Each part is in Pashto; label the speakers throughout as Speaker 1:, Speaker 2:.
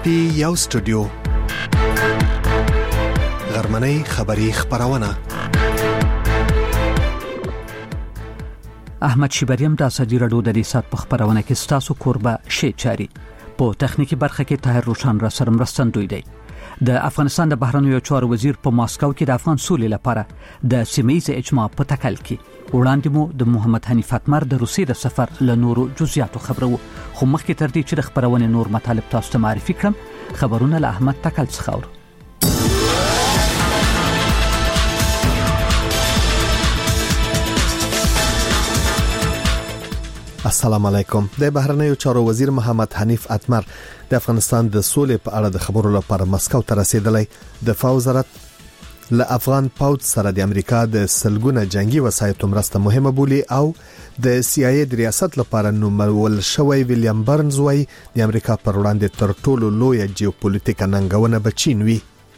Speaker 1: پی یو سټوډیو غرمنۍ خبری خبرونه
Speaker 2: احمد شیبریم د ازادي رادیو د ریاست په خبرونه کې ستاسو قربه شي چاري په تخنیکی برخه کې طاهر روشن را سره مرستندوی دی. د افغانستان د بهرنیو چارو وزیر په ماسکو کې د افغان سولې لپاره د سیمه‌یز اجماع په تکل کې وړاندې مو د محمد حنیف اتمر د روسیې د سفر له نورو جزئیاتو خبرو، خو مخکې تر دې چې د خبرونه نور مطالب تاسو ته معرفي کړم، خبرونه له احمد تکل څخه اورو.
Speaker 1: السلام علیکم. د بهرنیو چارو وزیر محمد حنیف اتمر د افغانستان د سولې په اړه د خبرو لپاره مسکو ته رسیدلی. دفاع وزارت له افغان پوځ سره د امریکا د سلګونه جنگي وسایطو مرسته مهمه بولي او د CIA د ریاست لپاره نومول شوی ویلیام برنز وايي د امریکا پر وړاندې تر ټولو لوی جیوپولیټیکه ننګونه به چین وي.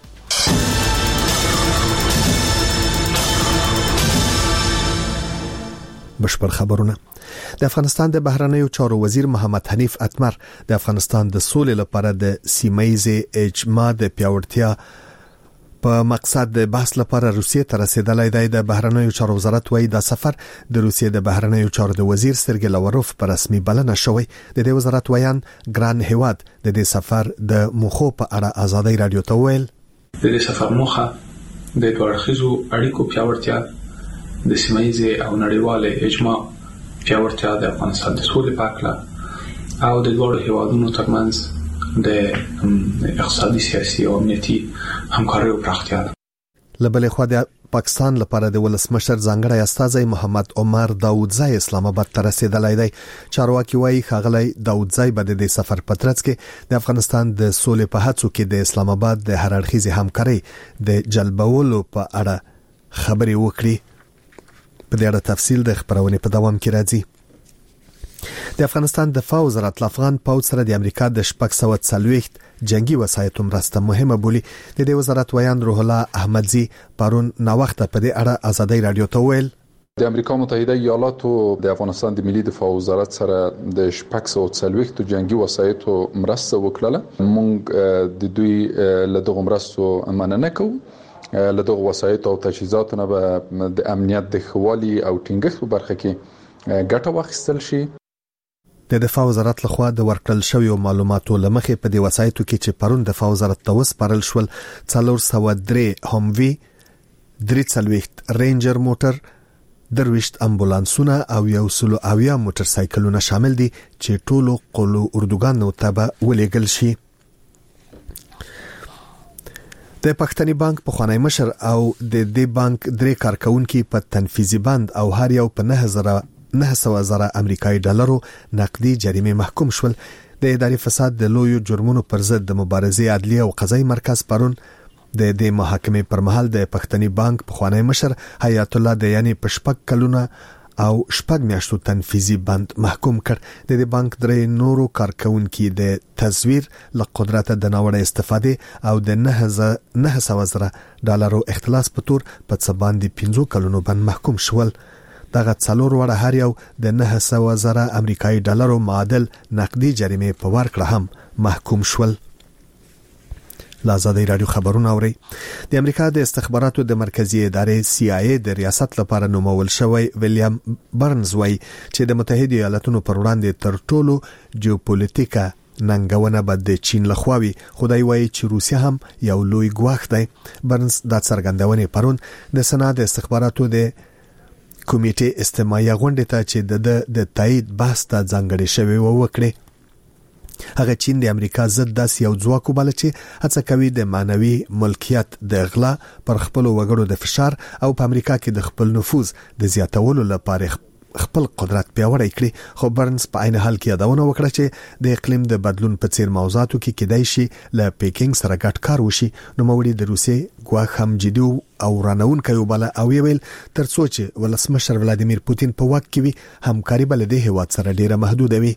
Speaker 1: بشپړ خبرونه. د افغانستان د بهرنیو چارو وزیر محمد حنیف اتمر د افغانستان د سولې لپاره د سیمه‌یز اجماع د پیاوړتیا په مقصد د بحث لپاره روسیې ته رسیدلی دی. د بهرنیو چارو وزارت وايي دا سفر د روسیې د بهرنیو چارو د وزیر سرګی لاوروف په رسمي بلنه شوی. د دې وزارت ویان ګران هیواد د دې سفر د مخو په اړه ازادي رادیو ته ویل.
Speaker 3: د دې سفر موخه د دوړخیزو اړیکو پیاوړتیا د سیمه‌یز او نړیواله اجماع پیاوړتیا د افغانستان د سولې په اړه او د دوه هیوادونو ترمنځ د اقتصادي سیاسي او امنیتي همکارۍ پراختیا ده.
Speaker 1: لبلې خو د پاکستان لپاره د ولسمشر ځانګړی استازی محمد عمر داودزی اسلام آباد ته رسیدلی دی. چارواکي وايي ښاغلی داودزی به د سفر په ترڅ کې د افغانستان د سولې په هڅو کې د اسلام آباد د هر اړخیزې همکارۍ د جلبولو په اړه خبرې وکړي. په دې اړه تفصیل د خبرونه په دوام کې راځي. د افغانستان دفاع وزارت افغان پوځ سره د امریکا د 640 جنگي وسایطو مرسته مهمه بولي. د دې وزارت ویان روح الله احمدزي پرون نا وخت په دې اړه ازادي رادیو ته ویل.
Speaker 4: د امریکا متحده ایالاتو د افغانستان د ملي دفاع وزارت سره د 640 جنگي وسایطو مرسته وکړه. موږ د دوی له دغه مرستو مننه کوو. له دغه وسایطو او تجهیزاتو نه د امنیت د خوالي او ټینګښت په برخه کې ګټه واخیستل شي.
Speaker 1: د دفاع وزارت لخوا د ورکړل شویو معلوماتو لمخې په دې وسایطو کې چې پرون دفاع وزارت ته وسپارل شول 403 هموی 340 رینجر موټر 20 امبولانسونه او 100 موټر سایکلونه شامل دي چې ټولو قلو اردوګانو ته به ولېږل شي. د پښتني بانک په خوانی مشر او د دې بانک درې کارکونکو په تنفيذي بند او هر یو په 900,000 امریکایي ډالرو نقدي جریمه محکوم شول. د اداري فساد د لویو جرمونو پر ضد د مبارزې عدلیه او قضایي مرکز پرون د دې محاکمې پر مهال د پښتني بانک په خوانی مشر حیات الله د یعنی پشپک کلونه او شپږ میاشتو تنفيذي بند محکوم کړ. د دې بانک درې نورو کارکونکو د تزویر له قدرت د ناوړه استفاده او د 900,000 ډالرو اختلاس په تور په څه باندې 15 کلونو بند محکوم شول. دغه څلور وړه هر یو د 900,000 امریکایي ډالرو معادل نقدي جریمه په ورکړه هم محکوم شول. لازادي رادیو خبرونه اوري. د امریکا د استخباراتو د مرکزی ادارې CIA د ریاست لپاره نومول شوی ویلیام برنز وايي چې د متحده ایالاتونو پر وړاندې تر ټولو جیوپولیټیکه ننګونه به د چین لخواوي. خدای وايي چې روسیا هم یو لوی ګواښ دی. برنز د څرګندونې پرون د سناد استخباراتو د کمیټې استماعي غونډه ته چې د تایید بحث ته ځانګړی شوی وکړي. هغه چین د امریکا ضد داس یو ځواک وباله چې هڅه کوي د مانوي ملکیت د غلا پر خپل وګړو د فشار او په امریکا کې د خپل نفوذ د زیاتولو لپاره خپل قدرت پیاوړی کړي. خو برنز په عین حال کې یادونه وکړه چې د اقلیم د بدلون په څیر موضوعاتو کې کېدای شي له پیکینګ سره ګډ کار وشي. نو موړي د روسي ګواښ هم جدي او رانونکي وباله او ویل ترڅو چې ولسمشر ولادیمیر پوتین په واک کې وي همکاري بل د هیواد سره ډیره محدوده وي.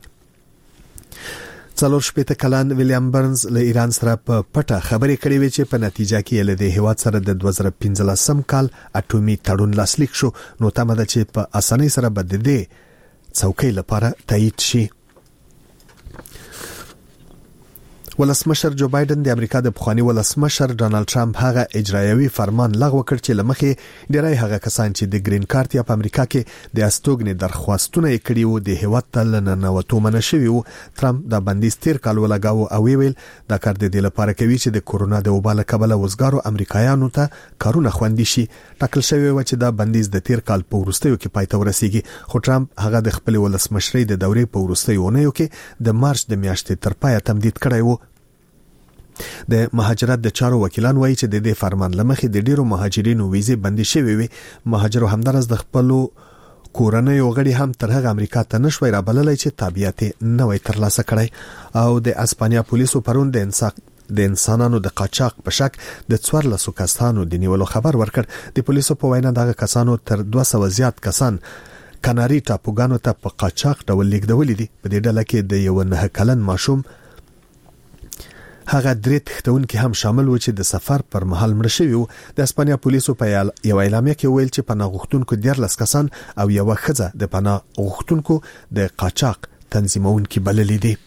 Speaker 1: 4 کلن ویلیام برنز له ایران سره په پټه خبرې کړې وې چې په نتیجه کې له دې هیواد سره د 2015 کال اټومي تړون لاسلیک شو. نو تمه ده چې په اسانۍ سره به د دې څوکۍ لپاره تایید شي. ولسمشر جو بایدن د امریکا د پخوانی ولسمشر ډانلډ ټرمپ هغه اجرایوي فرمان لغوه کړ چې لمخې ډیری هغه کسان چې د گرین کارت یا په امریکا کې د استوګنې درخواستونه یې کړي وو د هیواد ته ننوتو منع شوی وو. ټرمپ دا بندیز تیر کال ولګاوه او ویل دا کار د دې لپاره کوي چې د کورونا د وبا له کبله وزګارو امریکایانو ته کارونه خوندي شي. ټاکل شوی و چې دا بندیز د تیر کال په وروستیو کې پای ته ورسیږي، خو ټرمپ هغه د خپل ولسمشرۍ د دورې په وروستیو اونیو کې د مارچ د میاشتې تر پایه تمدید کړی وو. د مهاجرت د چارو وکیلان وایي چې د دې فرمان لمخې د ډیرو مهاجرینو ویزې بندي شوې وي. مهاجرو همدارس د خپل کورنۍ غړي هم تر هغه امریکا ته نشوي رابللای چې تابعیت نه وي ترلاسه کړي. او د اسپانیا پولیسو پرون د انسانانو د قاچاق په شک د 14 کسانو د نیولو خبر ورکړ. د پولیسو په وینا دغه کسانو تر 200 زیات کسان کاناري ټاپوګانو ته په قاچاق ډول لیږدول دي. په دې ډله کې د یو 9 کلن ماشوم هغه درې تختونکي هم شامل و چې د سفر پر مهال مړ شوی وو. د اسپانیا پولیسو په یو اعلامیه کې ویل چې پناه غوښتونکو 14 کسان او یو ښځه د پناه غوښتونکو د قاچاق تنظیمونکي بللې دي.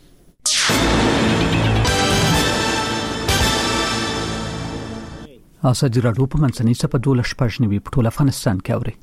Speaker 2: ازادي راډیو په منځنۍ صفحه 12 په ټول افغانستان کې اوري.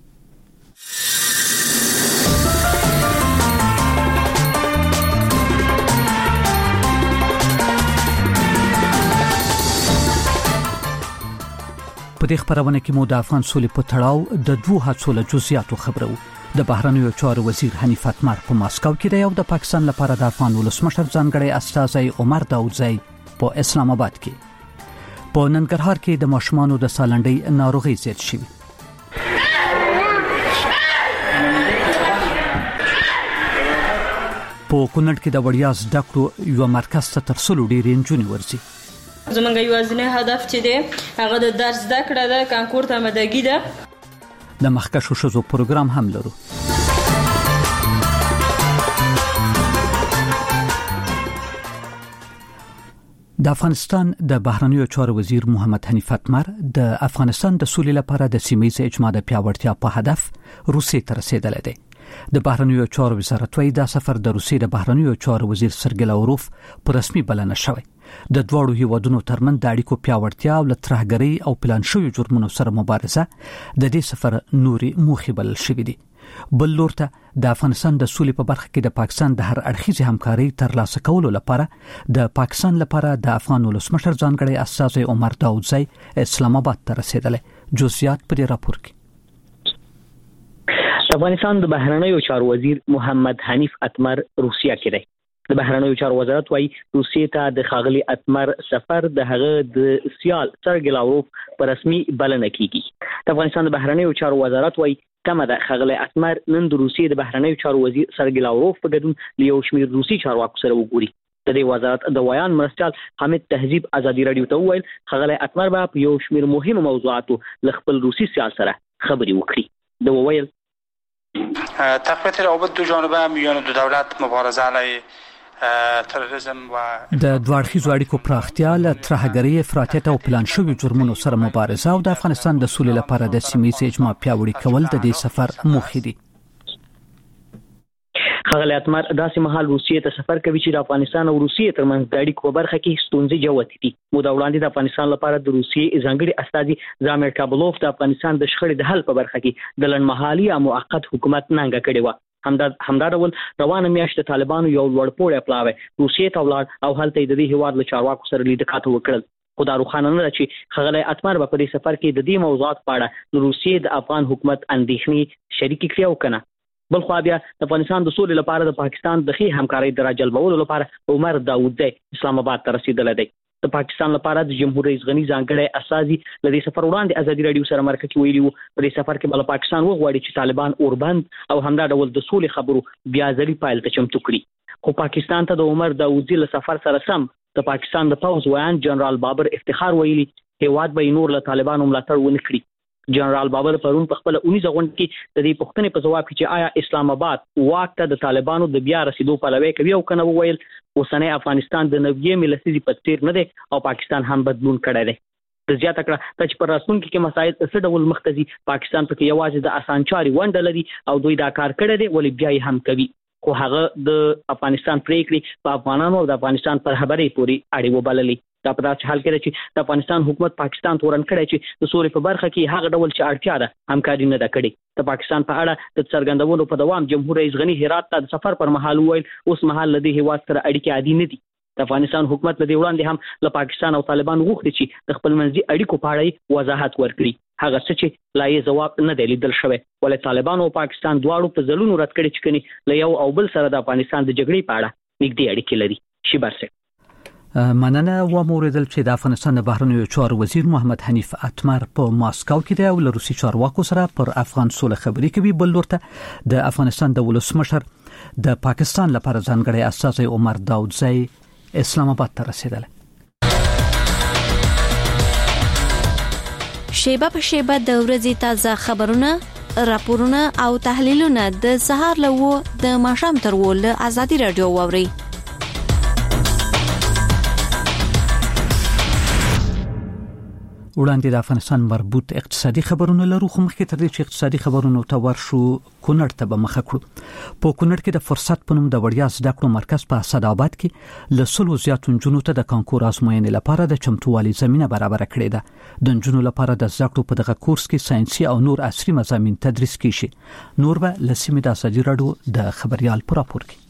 Speaker 2: په دې خبرونه کې مو د افغان سولې په تړاو د دوه هڅو له جزئیاتو خبرو. د بهرنیو چارو وزیر حنیف اتمر په ماسکو کې دی او د پاکستان لپاره د افغان ولسمشر ځانګړی استازی عمر داودزی په اسلام آباد کې. په ننګرهار کې د ماشومانو د سالنډۍ ناروغي زیات شوې. په کونړ کې د وړیا زده کړو یو مرکز ته تر 100 ډېرې نجونې ورځي.
Speaker 5: زمونږ یوازینی هدف چې دی هغه د درس زده کړه ده، کانکور ته آمادګي ده.
Speaker 2: د مخکښو ښځو پروګرام هم لرو. د افغانستان د بهرنیو چارو وزیر محمد حنیف اتمر د افغانستان د سولې لپاره د سیمه‌ییز اجماع د پیاوړتیا په هدف روسیې ته رسیدلی دی. د بهرنیو چارو وزارت وايي دا سفر د روسیې د بهرنیو چارو وزیر سرګی لاوروف په رسمي بلنه شوی. د دواړو هیوادونو ترمن د اړیکو پیاوړتیا او ترهګرۍ او پلان شوی جرمونو سره مبارزه د دې سفر نوري موخې بلل شوې دي. بل لور ته د افغانستان د سولې په برخه کې د پاکستان د هر اړخیزې همکارۍ ترلاسه کولو لپاره د پاکستان لپاره د افغان ولسمشر ځانګړی استازی عمر داودزی اسلام آباد ته رسیدلی. جزئیات په دې راپور کې.
Speaker 6: افغانستان د بهرنیو چارو وزیر محمد حنیف اتمر روسیه کې دی. د بهرنیو چارو وزارت وايي روسیې ته د خاغلی اتمر سفر د هغه د سیال سرګی لاوروف په رسمي بلنه کیږي. د افغانستان د بهرنیو چارو وزارت وايي تمه ده خاغلی اتمر نن د روسیې د بهرنیو چارو وزیر سرګی لاوروف په ګډون له یو شمېر روسي چارواکو سره وګوري. د دې وزارت د ویان مرستیال حامد تهذیب ازادي رادیو ته وویل خاغلی اتمر په یو شمېر مهم موضوعاتو ل خپل روسي سیال سره خبري وکړي. د وویل
Speaker 7: تقویت روابط دو جانبه میان دو دولت مبارزه علیه تروریسم و
Speaker 2: د دوه اړخیزو اړیکو پراختیا له ترهګرۍ، افراطیت او پلان شوی جرمونو سره مبارزه او د افغانستان د سولې لپاره د سیمه‌ییز اجماع پیاوړي کول د دې سفر موخې دي.
Speaker 6: خاغلی اتمر داسې مهال روسیې ته سفر کوي چې د افغانستان او روسیې ترمنځ د اړیکو په برخه کې ستونزې جوړې دي. موده وړاندې د افغانستان لپاره د روسیې ځانګړي استازي زامیر کابلوف د افغانستان د شخړې د حل په برخه کې د لنډمهالي او موقت حکومت ننګه کړې و. همدا ډول روانه میاشت د طالبانو یو لوړپوړی پلاوی روسیې ته ولاړ او هلته د دې هیواد له چارواکو سره لیدکات وکړل. خو دا روښانه نه ده چې خاغلی اتمر په دې سفر کې د دې موضوعات په اړه د روسیې د افغان حکومت اندېښنې شریکې کړي او کنه. بل خو بیا د افغانستان د سولې لپاره د پاکستان د ښې همکارۍ د راجلبولو لپاره عمر داودزی اسلام آباد ته رسیدلی دی. د پاکستان لپاره د جمهور رئیس غنی ځانګړی استازي له دې سفر وړاندې ازادي رادیو سره مرکه کې ویلي وو په دې سفر کې بل پاکستان وغواړي چې طالبان اوربند او همدا ډول د سولې خبرو بیا ځلې پایل ته چمتو کړي. خو پاکستان ته د عمر داودزی له سفر سره سم د پاکستان د پوځ ویان جنرال بابر افتخار ویلي هیواد به نور له طالبانو ملاتړ ونه کړي. جنرال بابر پرون په خپل 19 غونډه کې د دې پوښتنې په جواب کې چې آیا اسلام آباد واک ته د طالبانو د بیا رسیدو پلوي کوي او کنه وویل اوسنۍ افغانستان د 90 لسیزې په څیر نه دی او پاکستان هم بدلون کړی دی. د زیاته کړه چې پر راتلونکي کې مسایل څه ډول مختزي پاکستان پکې یوازې د اسانچاري ونډه لري او دوی دا کار کړی دی ولې بیا یې هم کوي. خو هغه د افغانستان پریکړې په افغانانو او د افغانستان پر خبرې پوری اړې وبللې. دا په داسې حال کې چې د افغانستان حکومت پاکستان تورن کړی چې د سولې په برخه کې هغه ډول چې اړتیا ده همکاري نه ده کړې. د پاکستان په اړه د څرګندونو په دوام جمهور رئیس غنی هرات ته د سفر پر مهال وویل اوس مهال لدی هیواد سره اړیکې عادي نه دي. د افغانستان حکومت لدی وړاندې هم له پاکستان او طالبان غوښتي چې د خپل منځي اړیکو په اړه وضاحت ورکړي. هغه څه چې لا یې جواب نه دی لیدل شوی. ولې طالبان او پاکستان دواړو په ځلونو رد کړي چې کني له یو او بل سره د افغانستان د جګړې په اړه نږدې اړیکې لري. شیبر سه
Speaker 2: مننه و موردل چې د افغانستان د بهرنیو چارو وزیر محمد حنیف اتمر په ماسکو کې دی او له روسي چارواکو سره پر افغان سوله خبرې کوي. بل لورته د افغانستان د ولسمشر د پاکستان لپاره ځانګړی استازی عمر داودزی اسلام آباد ته رسیدل.
Speaker 8: شیبه په شیبه د ورځې تازه خبرونه، راپورونه او تحلیلونه د سهار له د ماښام تر ول ازادي رادیو ووري.
Speaker 2: وړاندې د افغانستان مربوط اقتصادي خبرونه لرو، خو مخکې تر دې چې اقتصادي خبرونه ته ورشو کونړ ته به مخه کړو. په کونړ کې د فرصت په نوم د وړیا زده کړو مرکز په اسداباد کې له 100 زیاتو نجونو ته د کانکور ازموینې لپاره د چمتووالي زمينه برابر کړې ده. د نجونو لپاره د زده کړو په دغه کورس کې ساينسي او نور عصري مضامین تدریس کیږي. نور به لسمې د ازادي رادیو د خبريال پر راپور کې.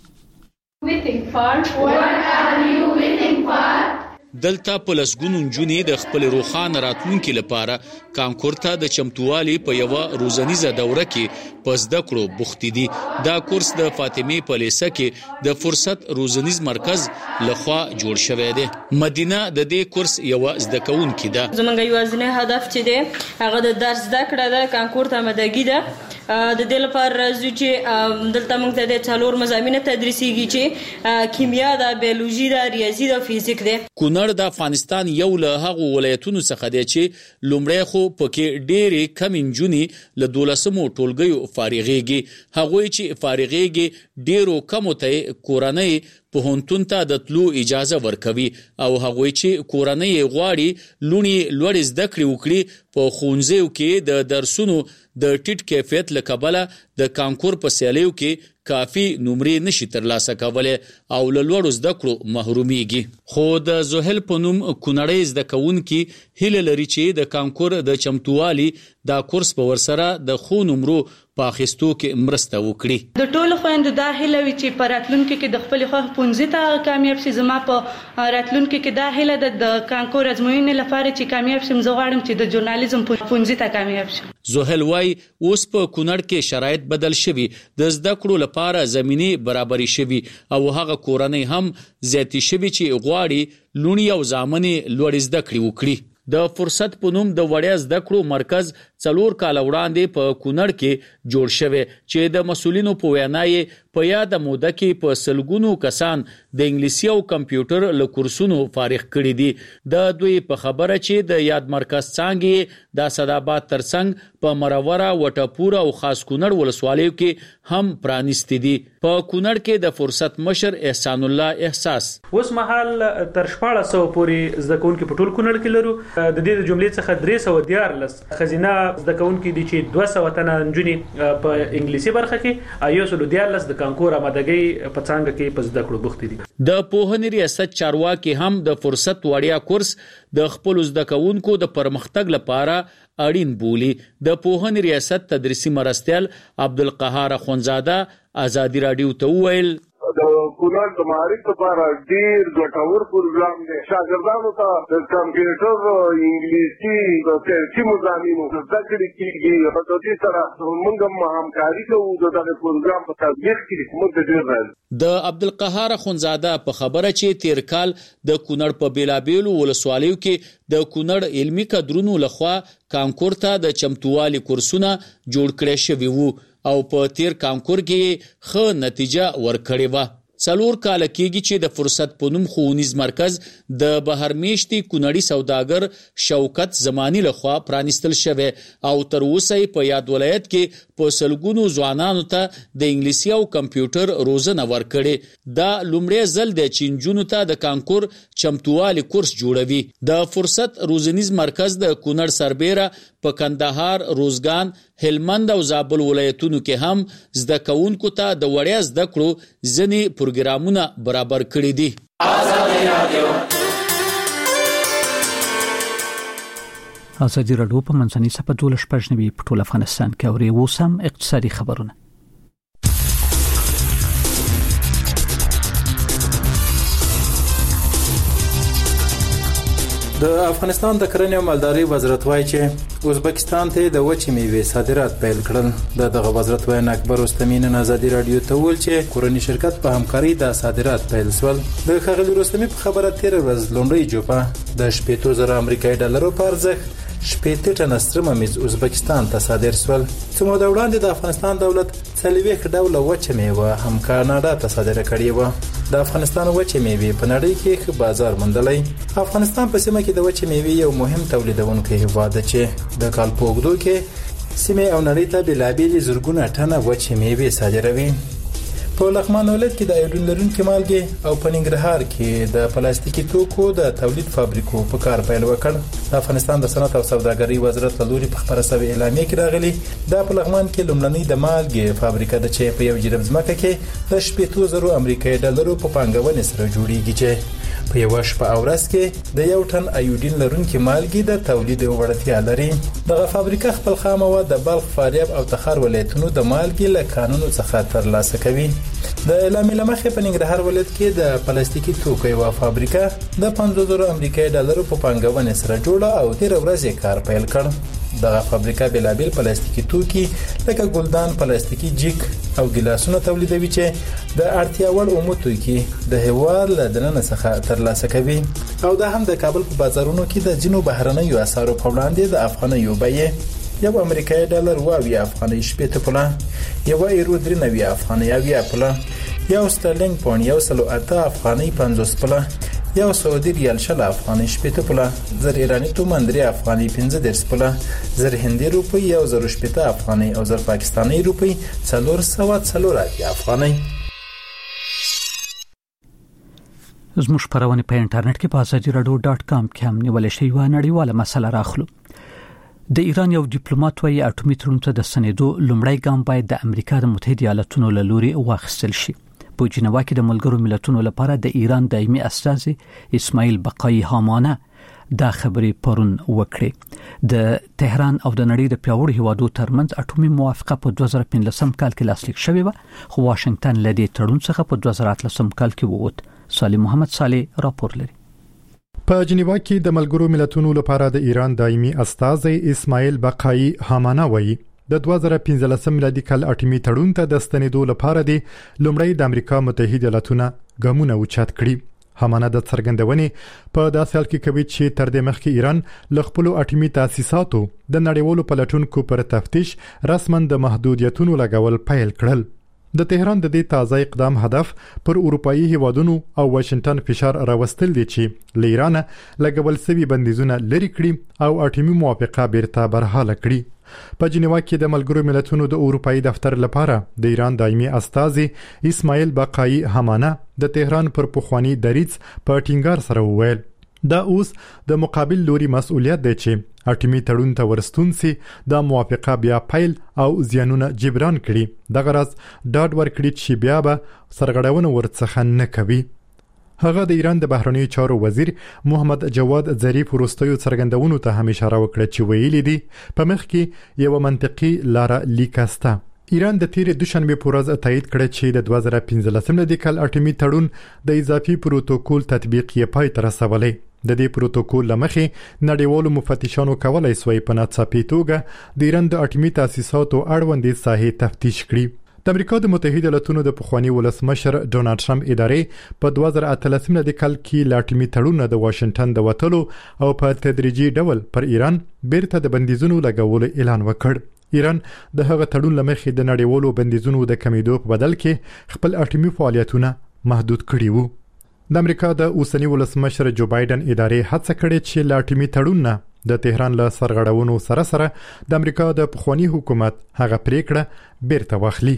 Speaker 9: دلته په لسګونو نجونې د خپل روښانه راتلونکي لپاره کانکور ته د چمتووالي په یو روزنیزه دوره کې په زده کړو بوخت دي. دا کورس د فاطمه په لیسه کې د فرصت روزنیز مرکز لخوا جوړ شوی دی. مدینه د دې کورس یو زده کوونکې ده.
Speaker 5: زمونږ یوازینی هدف چې دی هغه د درس زده کړه ده. کانکور ته آمادګي ده. د دې لپاره راځو چې دلته موږ ته د څلور مضامین تدریسيږي چې کیمیا ده، بیولوژي ده، ریاضي ده، فزیک ده.
Speaker 9: کونړ د افغانستان یو له هغو ولایتونو څخه دی چې لومړی خو پکې ډېرې کم نجونې له 12مو ټولګیو فارغېږي. هغوی چې فارغېږي ډېرو کمو ته کورنۍ پوهنتون ته د تلو اجازه ورکوي او هغوی چې کورنۍ غواړي لونی لوړ زده کړې وکړي په ښوونځیو کې د درسونو د ټیټ کیفیت له کبله د کانکور په سیالیو کې کافي نمرې نشي ترلاسه کولای او له لوړو زده کړو محرومیږي. خو د زوهل په نوم کونړی زده کوونکي هیله لري چې د کانکور د چمتووالي دا کورس په ورسره د خو نمرو په اخیستو کې مرسته وکړي.
Speaker 10: د ټولو خويندو دا هیله وي چې په راتلونکي کې د خپل خو پونځي ته کامیاب شي. زما په راتلونکي کې دا هیله د کانکور ازموینې لپاره چې کامیاب شم. زه غواړم چې د ژورنالیزم پونځي ته کامیاب شم.
Speaker 9: زوهل وای اوس په کونړ کې شرایط بدل شوي، د زده کړو لپاره زمینه برابرې شوي او هغه کورنۍ هم زیاتې شوي چې غواړي لونی او ځامنې لوړ زده کړې وکړي. د فرصت په نوم د وړیا زده کړو مرکز 4 کال وړاندې په کونړ کې جوړ شوی چې د مسولینو په وینا یې په یاد موده کې په سلګونو کسان د انګلیسي او کمپیوټر له کورسونو فارغ کړي دي. د دوی په خبره چې د یاد مرکز څنګه د اسداباد ترڅنګ په مروره، وټپور او خاص کونړ ولسوالیو کې هم پرانیستي دي. په کونړ کې د فرصت مشر احسان الله احساس
Speaker 11: اوس مهال تر 1400 پورې زده کوونکي په ټول کونړ کې لرو. د دې جملې څخه 314 خزینه زده کوونکي دي چې 200 تنه نجونې په انګلیسي برخه کې، ایو 114 د کانکور آمادګۍ په څنګه کې په زده کړو بوخت دي.
Speaker 9: د پوهنې ریاست چارواکي هم د فرصت وړیا کورس د خپل زده کوونکو د پرمختګ لپاره اړین بولی. د پوهنې ریاست تدریسي مرستیال عبدالقهار اخونزاده ازادي رادیو ته وویل
Speaker 12: د کونړ د معارف لپاره ډیر ګټور پروګرام دی. شاګردانو ته د کمپیوټر، انګلیسي، د ساینسي مضامینو زده کړې کیږي. په دې سره موږ هم همکاري کوو د دغه پروګرام په تطبیق کې. موږ ډیر راځي.
Speaker 9: د عبدالقهار اخونزاده په خبره چې تیر کال د کونړ په بیلابیلو ولسوالیو کې د کونړ علمي کادرونو لخوا کانکور ته د چمتووالي کورسونه جوړ کړي شوي وو او په تیر کانکور کې ښه نتیجه ورکړې وه. 4 کال کېږي چې د فرصت په نوم ښوونیز مرکز د بهرمیشتي کونړي سوداګر شوکت زمانی لخوا پرانیستل شوی او تر اوسه په یاد ولایت کې په سلګونو ځوانانو ته د انګلیسي او کمپیوټر روزنه ورکړي. دا لومړی ځل دی چې نجونو ته د کانکور چمتووالي کورس جوړوي. د فرصت روزنیز مرکز د کونړ سربیره په کندهار، روزګان، هلمند او زابل ولایتونو کې هم زده کوونکو ته د وړیا زده کړو ځینې پروګرامونه برابر کړي دي.
Speaker 2: ازادي راډیو په منځنۍ صفحه 12 په ټول افغانستان کې اوري وسم اقتصادي خبرونه.
Speaker 13: د افغانستان د کرنې او مالدارۍ وزارت وايي چې ازبکستان ته د وچې میوې صادرات پیل کړل. دغه وزارت وايي اکبر رستمی نن ازادي رادیو ته ویل چې کورنی شرکت په همکاري د صادرات پیل سول. د خغلی رستمی په خبره تیر ورځ لومړی جوپه د 80,000 امریکایي ډالرو په ارزښت 80 ټنه سترمه میز ازبکستان ته صادر سول. څو موده وړاندې د افغانستان دولت 40 ډوله وچه میوه هم کاناډا ته صادره کړې و. د افغانستان وچه میوه په نړۍ کې ښه بازار موندلی. افغانستان په سیمه کې د وچه میوه یو مهم تولیدونکی هیواد دی چې د کال په اوږدو کې سیمه او نړۍ ته بېلابېلې زرګونه ټنه وچه میوه صادروي. په لغمان ولایت کې د ایودین لرونکي مالګې او په ننګرهار کې د پلاستیکي توکو د تولید فابریکو په کار پیل وکړ. د افغانستان د صنعت او سوداګرۍ وزارت له لوري په خبره شوې اعلامیه کې راغلي دا په لغمان کې لومړنۍ د مالګې فابریکه د چې په یو جرم ځمکه کې د 80,000 امریکایي ډالرو په پانګونې سره جوړیږي چې په یو شپه او ورځ کې د یو ټن ایودین لرونکي مالګې د تولید وړتیا لري. دغه فابریکه خپل خام مواد د بلخ، فاریاب او تخار ولایتونو د مالګې له کانونو څخه ترلاسه کوي. د اعلامیې لمخې په ننګرهار ولایت کې د پلاستیکي توکو یو فابریکه د 50,000 امریکایي ډالرو په پانګونې سره جوړه او تیر ورځ کار پیل کړ. دغه فابریکه بېلابېل پلاستیکي توکي لکه ګلدان، پلاستیکي جیک او ګلاسونه تولیدوي چې د اړتیا وړ عمومي توکي د هیواد له دننه څخه ترلاسه کوي او دا هم د کابل په بازارونو کې د ځینو بهرنیو اسعارو په وړاندې د افغانیو بیې یو امریکایي ډالر 20 افغاني 80 پوله، یو ایرو 93 افغاني 80 پوله، یو سترلینګ پاوند 108 افغاني 50 پوله، یو سعودي ریال 60 افغاني 80 پوله، زر ایرانی تومان 3 افغاني 15 پوله، زر هندي روپی 180 افغاني او زر پاکستاني روپی 440 افغاني.
Speaker 2: زموږ خبرونه په انټرنیټ کې په azadiradio.com کې هم نیول شوی و. نړیواله مسله راخلو. د ایران یو ډیپلوماټ وايي اټومي تړون ته د سنېدو لومړی ګام باید د امریکا د متحده ایالاتونو له لوري واخیستل شي. په جنیوا کې د ملګرو ملتونو لپاره د ایران دایمي استازي اسماعیل بقایي هامانه دا خبرې پرون وکړې. د تهران او د نړۍ د پیاوړو هیوادو ترمنځ اټومي موافقه په 2015 کال کې لاسلیک شوې و، خو واشنگټن له دې تړون څخه په 2018 کال کې ووت. صالح محمد صالح راپور لري.
Speaker 14: په جنیوا کې د ملګرو ملتونو لپاره د ایران دایمي استازي اسماعیل بقایي هامانه وایي د 2015 میلادي کال اټومي تړون ته د ستنېدو لپاره د لومړی د امریکا متحده ایالاتونو ګامونه اوچت کړي. هامانه د څرګندونې په داسې حال کې کوي چې تر دې مخکې ایران له خپل اټومي تاسیساتو د نړیوالو پلټونکو پر تفتیش رسماً د محدودیتونو لګول پیل کړل. د تهران د دې تازه اقدام هدف پر اروپאי هیوادونو او واشنگټن فشار راوستل دي چې له ایران لګول سوي بندیزونه لري کړي او اټومي موافقه بیرته برحاله کړي. په جنیوا کې د ملګرو ملتونو د اروپאי دفتر لپاره د ایران دایمي استازي اسماعیل بقایي هامانه د تهران پر پخوانی دریځ په ټینګار سره وویل دا اوس د مقابل لوري مسؤلیت دی چې اټومي تړون ته ورستون سي د موافقه بیا فایل او زیانونه جبران کړي. د غرض ډاډ ورکړي چې بیا به سرغړونه ورڅخه نه کوي. هغه د ایران د بهرنیو چارو وزیر محمد جواد ظریف وروستیو څرګندونو ته هم اشاره وکړه چې ویلي دي په مخ کې یو منطقي لار لیکاسته. ایران د تیر دوشنبه په ورځ تایید کړ چې د 2015 میلادي کال اټومي تړون د اضافي پروتوکول تطبیق یې پای ته رسولی. د دې پروتوکول لمخې نړیوالو مفتشانو کولای شوی په ناڅاپي توګه د ایران د اټومي تاسیساتو اړوند ساحې تفتیش کړي. د امریکا د متحده ایالاتونو د پخوانی ولسمشر ډونالد ټرمپ ادارې په 2018 میلادي کال کې د اټومي تړون د واشنگټن د وټلو او په تدریجي ډول پر ایران بیرته د بندیزونو لګولو اعلان وکړ. ایران د هغه تړون لمخې د نړیوالو بندیزونو د کمیدو په بدل کې خپل اټومي فعالیتونه محدود کړي وو. د امریکا د اوسنی ولسمشر جو بایدن ادارې هڅه کړې چې د اټومي تړون نه د تهران له سرغړونو سره سره د امریکا د پخوانی حکومت هغه پریکړه بیرته واخلي.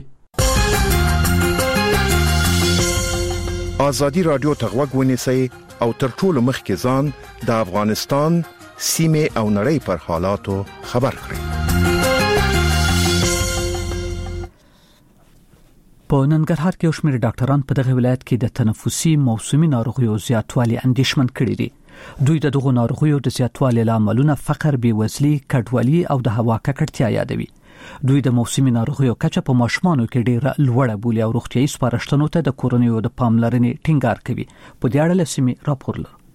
Speaker 15: ازادي رادیو ته غوږ ونیسئ او تر ټولو مخکې ځان د افغانستان سیمه او نړۍ پر حالاتو خبر کړي.
Speaker 2: په ننګرهار کې شمېر ډاکټران په دغه ولایت کې د تنفسي موسمي ناروغیو زیاتوالي اندېښمن کړي دي. دوی د دغو ناروغیو د زیاتوالي لاملونه فقر، بېوزلي، کډوالي او د هوا ککړتیا یادوي. دوی د موسمي ناروغیو کچه په ماشومانو کې ډېره لوړه بولي او روغتیايي سپارښتنو ته د کورنیو د پاملرنې ټینګار کوي. په دې اړه له سیمې راپور لرو.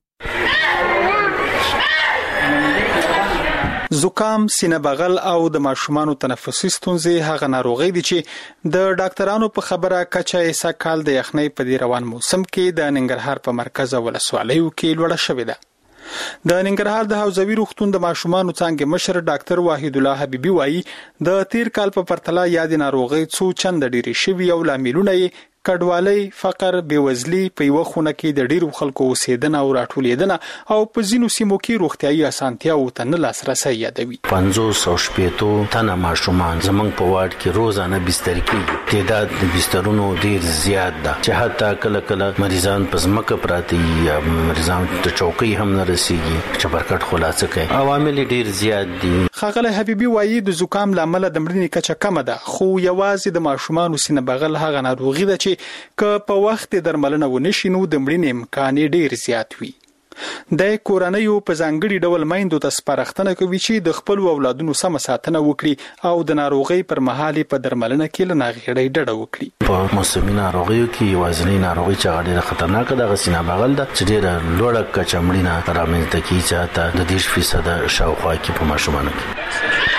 Speaker 16: زکام، سینه بغل او د ماشومانو تنفسي ستونزې هغه ناروغي دي چې د ډاکټرانو په خبره کچه یې سکهال د یخنۍ په دې روان موسم کې د ننګرهار په مرکز ولسوالیو کې لوړه شوې ده. د ننګرهار د حوزوي روغتون د ماشومانو څانګې مشر ډاکټر واحد الله حبیبي وایي د تیر کال په پرتله یاد ناروغي څو چند ډېری شوي او لاملونه یې کډوالۍ، فقر، بېوزلي، په یو خونه کې د ډیرو خلکو اوسېدنه او راټولېدنه او په ځینو سیمو کې روغتیايي اسانتیاو ته نه لاسرسی یادوي.
Speaker 17: 580 تنه ماشومان زمونږ په واډ کې روزانه بستر کېږي. تعداد د بسترونو ډیر زیات ده چې حتی کله کله مریضان په ځمکه پراته یا مریضان ته چوکۍ هم نه رسیږي چې برکت خلاصه کوي. عوامل ډیر زیات دي.
Speaker 16: ښاغلی حبیبي وایي د زکام لامل د مړینې کچه کمه ده، خو یوازې د ماشومانو سینه بغل هغه ناروغي ده چې که په وخت درملنه ونشي نو د مړینې امکان ډیر زیات وي. د کورنیو په ځانګړي ډول میندو ته سپارښتنه کوي چې د خپل اولادونو سمه ساتنه وکړي او د ناروغۍ پر مهال په درملنه کې له ناغېړۍ ډډه وکړي.
Speaker 17: په موسمي ناروغیو کې یوازینۍ ناروغي چې ډېره خطرناکه ده سینه بغل ده چې ډېره لوړه کچه مړینه رامنځته کوي چې حتی د 10% شاوخوا کې په ماشومانو کې.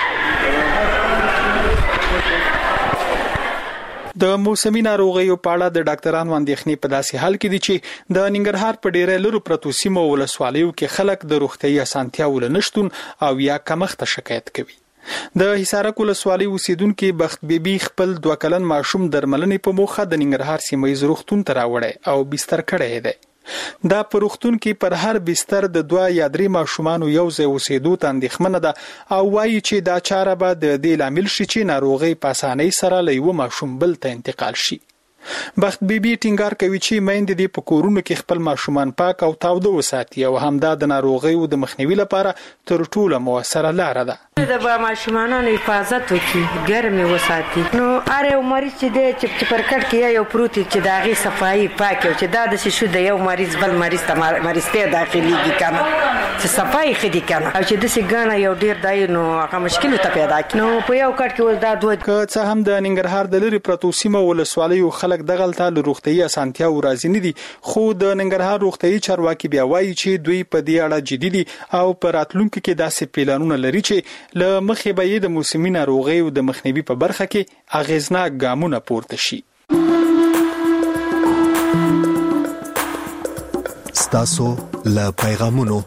Speaker 16: د موسمي ناروغیو په اړه د ډاکټرانو اندېښنې په داسې حال کې دي چې د ننګرهار په ډېرو لرو پرتو سیمو ولسوالیو کې خلک د روغتیايي اسانتیاو له نشتون او یا کمښت شکایت کوي. د حصارک ولسوالۍ اوسیدونکو بخت بیبي خپل 2 کلن ماشوم درملنې په موخه د ننګرهار سیمه روغتون ته راوړی او بستر کړی دی. دا په روغتون کې پر هر بستر د 2 یا 3 ماشومانو یو ځای اوسېدو ته اندېښمنه ده او وایي چې دا چاره به د دې لامل شي چې ناروغي په اسانۍ سره له یو ماشوم بل ته انتقال شي. بخت بیبي ټینګار کوي چې میندې د په کورونو کې خپل ماشومان پاک او تاوده وساتي او همدا د ناروغیو د مخنیوي لپاره تر ټولو موثره لاره ده.
Speaker 18: د ماشومانو حفاظت وکړي، ګرمې وساتي. نو اره مریض چې د چې پر کټ کې یو پروتي چې داغي صفایي پاک او چې دا د شې شو د یو مریض بل مریض ته مریضته داخليږي کنه چې صفایي خدي کنه او چې د سې ګاڼه یو ډیر دای نو هغه مشکل ته پیدا کړي. نو په یو کټ کې ول دا دوه
Speaker 16: که څه هم د ننګرهار د لری پرتو سیمه ولسوالیو خلک دغلته له روغتیايي اسانتیاو راځي نه دي، خو د ننګرهار روغتیايي چارواکي بیا وایي چې دوی په دې اړه جدي دي او په راتلونکو کې داسې پلانونه لري چې له مخې به د موسمي ناروغیو د مخنیوي په برخه کې اغیزناک ګامونه پورته شي.
Speaker 1: ستاسو له پیغامونو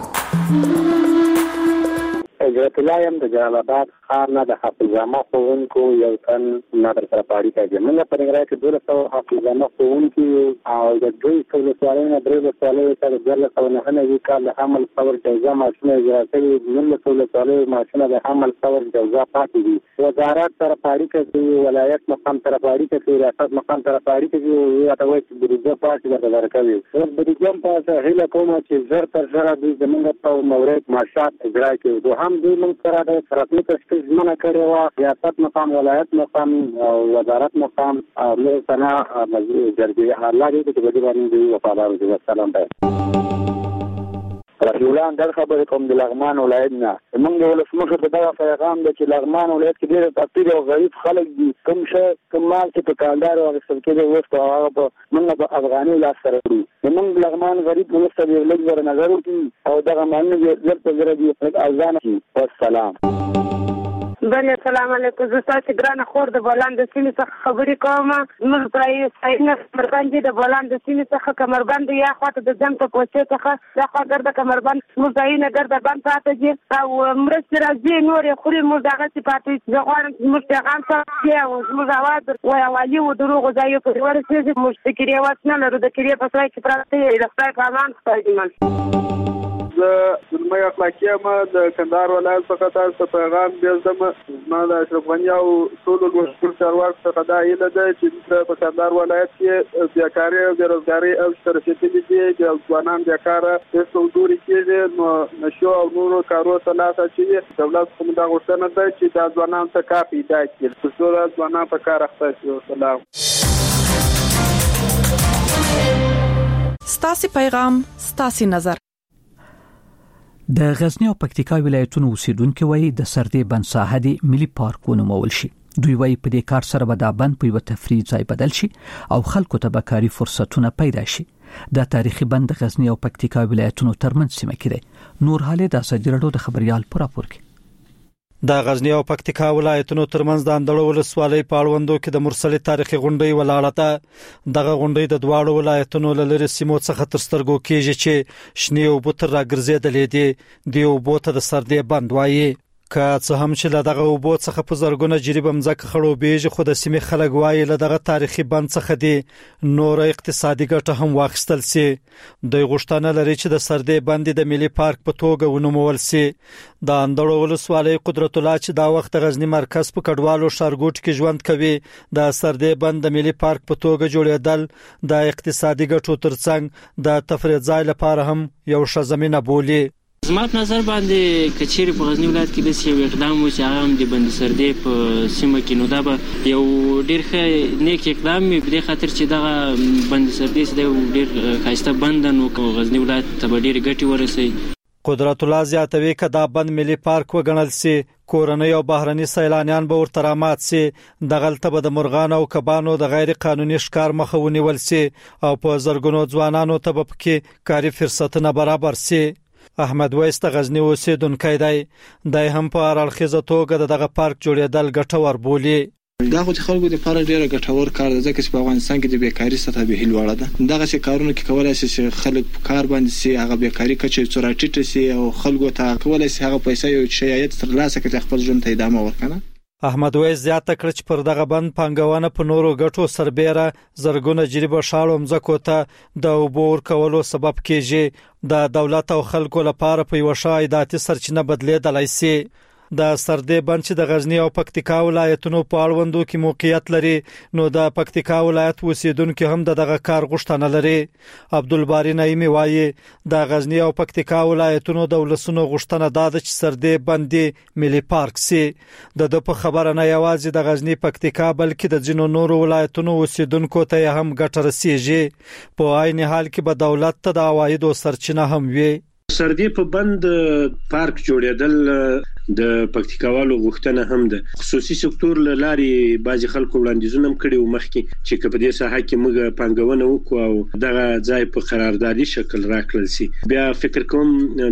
Speaker 19: حضرت الله يم د جلال آباد ښار نه د حافظامه ښوونکو یو تن ما در سره په اړیکه کې موږ په ننګرهار کې 1200 حافظامه ښوونکي او د دوی ولسوالۍ نه درې ولسوالۍ ته د 2009 کال د حمل صبر جوزا ماشینه اجرا کړي، موږ ولسوالۍ ماشینه د حمل صبر جوزا پاتې دي. وزارت سره په اړیکه کې، ولایت مقام سره په اړیکه کې، ریاست مقام سره په اړیکه کې یو ته وایي چې بریجه پاتې درکوي. اوس بریجه په هیله کوم چې زر تر زر دوی زموږ په مورد معاشات اجرا کړي. دوهم دوی موږ سره د رسمي تشخیص ژمنه کړې وه، ریاست مقام، ولایت مقام او وزارت مقام او نور ثنا جرګې الله دې چې په دې باندې دوی وفادار وي. والسلام رسولان در خبرې کوم د لغمان ولایت نه. موږ د ولسمشر په دغه پیغام دی چې لغمان ولایت کې ډېر فقیر او غریب خلک دي، کوم مال چې په کالدار واخیستل کېدی اوس په هغه په موږ په افغاني لاس سره کړو. موږ لغمان غریب ولس ته یو لږ ور نظر وکړي او دغه مالونه زر په زر دي ارزانه شي. والسلام.
Speaker 18: بله السلام علیکم. زه تاسو ګرانه خور د بولان د سیمې څخه خبرې کوم. موږ پرای ساينه کمربند د بولان د سیمې څخه کمربند یا خواته د ځم په کوڅه څخه دا خوا ګرځه کمربند موږ ځاینه ګرځه بند پاتې دي او مرسته راځي نور خوري موږ دغه صفاتې زغوارم موږ پیغام ته او موږ اواز وای والی و دروغ ځای په ورسې موږ فکرې واسنه لرو د کړي په ځای کې پراته د خپل کارمان خپل
Speaker 12: زه زلمي اخلاقی ما د کندهار ولایت څخه تاسو پیغام بيزم ما د اشرف غنی او ټول ګوشتل چارواکو څخه دا ایله ده چې په کندهار ولایت کې بیکاري او بیروزګاري او شرکتي دي چې ځوانان بیکاره د سودوري کې نو نشو او نورو کارو ته لاس اچي دولت کوم دا غوښتنه ده چې دا ځوانان ته کار پیدا کړي چې ټول ځوانان په کار اخته شي. سلام.
Speaker 20: ستاسي پیغام ستاسي نظر.
Speaker 2: د غزنی او پکتیکا ولایتونو اوسیدونکو وایي د سردې بند ساحه د ملي پارکونو مول شي. دوی وایي په دې کار سره به دا بند په یو تفریح ځای بدل شي او خلکو ته به کاري فرصتونه پیدا شي. دا تاریخي بند د غزنی او پکتیکا ولایتونو ترمنځ سیمه کې دی. نور حالې د اسدی رډو د خبريال پر راپور کې.
Speaker 21: د غزنی او پکتیکا ولایتونو ترمنځ د اندړو ولسوالۍ په اړوندو کې د مرسلې تاریخي غونډۍ ولاړه ده. دغه غونډۍ د دواړو ولایتونو له لرې سیمو څخه تر سترګو کېږي چې شنې اوبه تر راګرځېدلې دي. د اوبو ته د سردې بند وایي. که څه هم چې له دغه اوبو څخه په زرګونه جریب مځکه خړوبېږي خو د سیمې خلک وایي له دغه تاریخي بند څخه دي نور اقتصادي ګټه هم واخیستل سي. دوی غوښتنه لري چې د سردې بند د ملي پارک په توګه ونومول سي. د اندړو ولسوالۍ قدرت الله چې دا وخت غزنی مرکز په کډوالو ښارګوټ کې ژوند کوي د سردې بند د ملي پارک په توګه جوړېدل د اقتصادي ګټو ترڅنګ د تفریح ځای لپاره هم یو ښه زمينه بولي.
Speaker 22: زما په نظر باندې کچېری په غزنی ولایت کې د یو اقدام و چې هغه هم د بند سردې په سیمه کې نو دا به یو ډېر ښه نیک اقدام وي په دې خاطر چې دغه بند سردې د ډېر ښایسته بند نو غزنی ولایت ته به ډېر ګټې ورسوي.
Speaker 21: قدرت الله زیاتوي که دا بند ملي پارک وګڼل سي کورنۍ او بهرني سیلانیان به ورته رامات سي. دغلته به د مرغانو او کبانو د غیر قانوني ښکار مخه ونیول سي او په زرګونو ځوانانو ته به پکې کاري فرصتونه برابر سي. احمد ویس د غزنی اوسیدونکی دی. د هم په اړخیزه توګه دغه پارک جوړېدل ګټور بولي.
Speaker 23: دا خو د خلکو لپاره ډیره ګټور کار دی ځکه چې په افغانستان کې د بیکاری سطح به لوړه ده. دغه څه کارونه کې کولای شي چې خلک په کار باندې سي هغه بیکاری کچې چورټیټ سي او خلکو ته کولای شي هغه پیسې یو شایعت ترلاسه کړي خپل ژوند ته ادامه ورکړي.
Speaker 21: احمد ویس زیاته کړ چې پر دغه بند پانګونه په نورو ګټو سربېره زرګونه جریبه شاړو مځکو ته د اوبو ورکولو سبب کېږي. د دولت او خلکو لپاره په یو شایعاتي سرچینه بدلېدلای شي. د سردې بند چې د غزنی او پکتیکا ولایتونو په اړوندو کې موقعیت لري نو د پکتیکا ولایت اوسیدونکو هم دغه کار غوښتنه لري. عبدالباری نعیمی وایي د غزنی او پکتیکا ولایتونو د ولسونو غوښتنه ده چې سردې بند ملي پارک سي. د په خبره نه یوازې د غزنی پکتیکا بلکې د ځینو نورو ولایتونو اوسیدونکو ته هم ګټه رسیږي. په عین حال کې به دولت ته د عوایدو سرچینه هم وي.
Speaker 24: سردې په بند پارک جوړېدل د پکتیکاوالو غوښتنه هم ده. خصوصي سکتور لاري بعضي خلکو وړاندیزونه کړي او مخکې چې په دې ساحه کې موږ پانګونه وکړو او دغه ځای په قراردادي شکل راکړل سي. بیا فکر کوم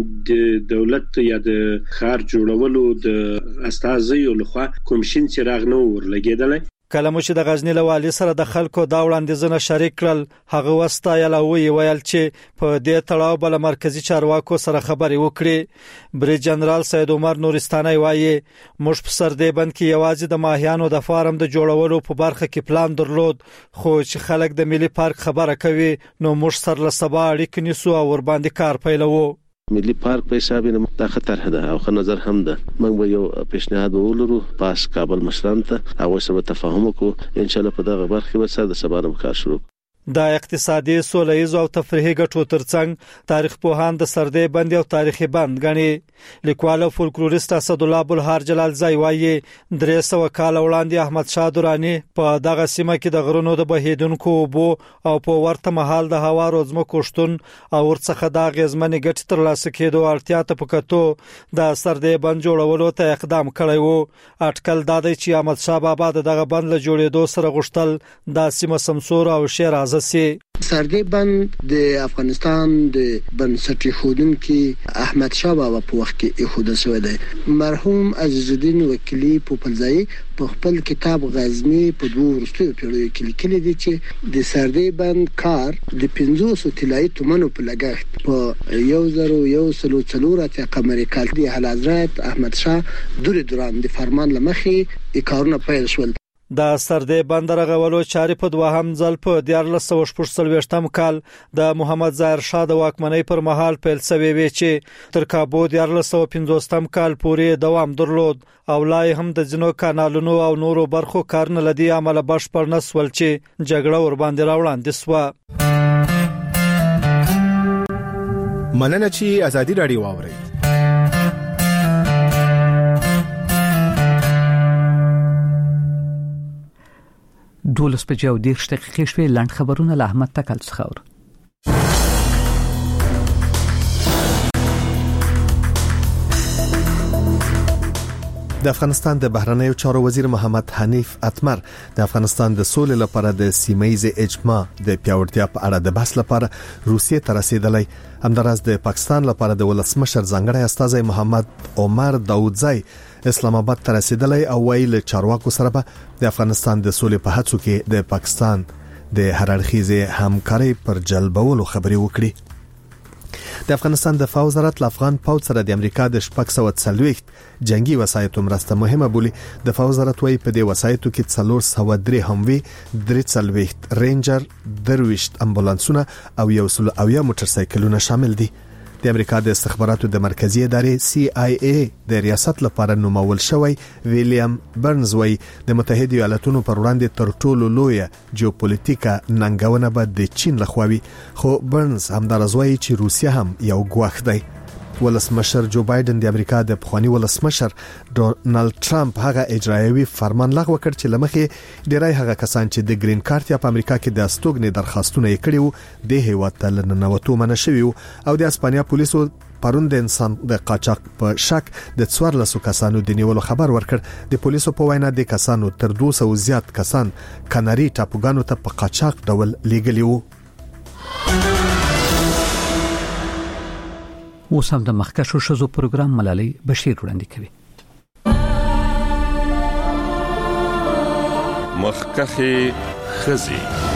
Speaker 24: د دولت یا د ښار جوړولو د استازیو لخوا کومشن چې راغنو ورلګیدل.
Speaker 21: کله چې د غزنی له والی سره د خلکو دا وړاندیزونه شریک کړل هغه وستایل او ویل چې په دې تړاو بل مرکزی چارواکو سره خبري وکړي. بریج جنرال سید عمر نورستاني وایي موږ په سردې بند کې یوازې د ماهیانو د فارم د جوړولو په برخه کې پلان درلود خو چې خلک د ملي پارک خبره کوي نو موږ سره له سبا اړیکې نیسو او ور باندې کار پیلوو.
Speaker 25: ملي پارک په حساب نه د خطر ده او خو نظر هم ده. موږ به یو پیشنهاد ولرو پاس کابل مشران ته او سبا تفاهم کو ان شاء الله په دغه برخه به سره د سبا کار شروع.
Speaker 21: د اقتصادي سولهیز او تفریحي ګټو ترڅنګ تاریخ پوهان د سردې بند او تاریخي بند غني. لیکوال او فولکلوریست اسد الله بلهار جلال زای وایي 300 کال وړاندې احمد شاه درانی په دغه سیمه کې د غرونو د بهیدونکو بو او په ورته مهال د هوا روزمه کوشتون او ورڅخه د غزمنې ګټ تر لاسه کېدو اړتیا ته پکاتو د سردې بند جوړولو ته اقدام کړی وو. اټکل دا دی چې احمد شاه بابا دغه بند له جوړېدو سره غوښتل د سیمه سمسور او شیراز
Speaker 26: سردې بند د افغانستان د بنسټ ایښودونکي احمد شاه بابا په وخت کې ایښودل شوی دی. مرحوم عزیز الدین وکیلی پوپلځای په خپل کتاب غزنی په دوه وروستیو پیړیو کې لیکلي دي چې د سردې بند کار د 500 طلایي تومنو په لګښت په 1104 قمري کال د اعلیحضرت احمد شاه دوران د فرمان لمخې کارونه پیل شول.
Speaker 21: د سردې بندر غولو چاري په دوهم ځل په 1448 کال د محمد ظاهر شاه د واکمنۍ پر مهال پیل شوی وی چې تر کابو 1450 کال پورې دوام درلود او لای هم د جنو کانالونو او نورو برخو کارن لدی عمل بشپړ نسول چې جګړه ور باندې راوړاندې سو.
Speaker 3: مننه چې ازادي رادیو واوري.
Speaker 2: دولس بجې او 10 دقیقې شوې لاند خبرونه له احمد تکل څخه اور.
Speaker 1: د افغانستان د بهرنیو چارو وزیر محمد حنیف اتمر د افغانستان د سولې لپاره د سیمه‌ییز اجماع د پیاوړتیا په اړه د بحث لپاره روسیې ته رسیدلی. همداراز د پاکستان لپاره د ولسمشر ځانګړی استازی محمد عمر داودزی اسلام آباد ته رسیدلی او ویل چارواکو سره به د افغانستان د سولې په هڅو کې د پاکستان د هررخیزه همکاري پر جلبولو خبري وکړي. د افغانستان د فوز وزارت افغان پوځ سره د امریکا د 440 جنگي وسایتو مرسته مهمه بولی. د فوز وزارت وايي په دې وسایتو کې 403 هموي 340 رینجر 23 امبولانسونه او 100 موټر سایکلونه شامل دي. د امریکا د استخباراتو د مرکزی ادارې CIA د ریاست لپاره نومول شوی ویلیام برنز وای د متحده ایالاتونو پر وړاندې تر ټولو لوی جیوپولیټیکا ننګونه به د چین لخوا وي. خو برنز همدارز وای چې روسیا هم یو ګواښ دی. ولسمشر جو بایدن د امریکا د پخوانی ولسمشر ډونالد ټرمپ هغه اجرایوي فرمان لغوه کړ چې لمخې ډیری هغه کسان چې د گرین کارت یا په امریکا کې د استوګنې درخواستونه یې کړي وو د هیواد ته لننوتو منع شوی او د اسپانیا پولیسو پرون د انسان د قاچاق په شک د 14 کسانو د نیولو خبر ورکړ. د پولیسو په وینا د کسانو تر 200 زیات کسان کاناري ټاپوګانو ته په قاچاق ډول لیږلي وو.
Speaker 2: اوس هم د مخکښو ښځو پروګرام ملالۍ بشیر وړاندې کوي.
Speaker 4: مخکښې ښځې.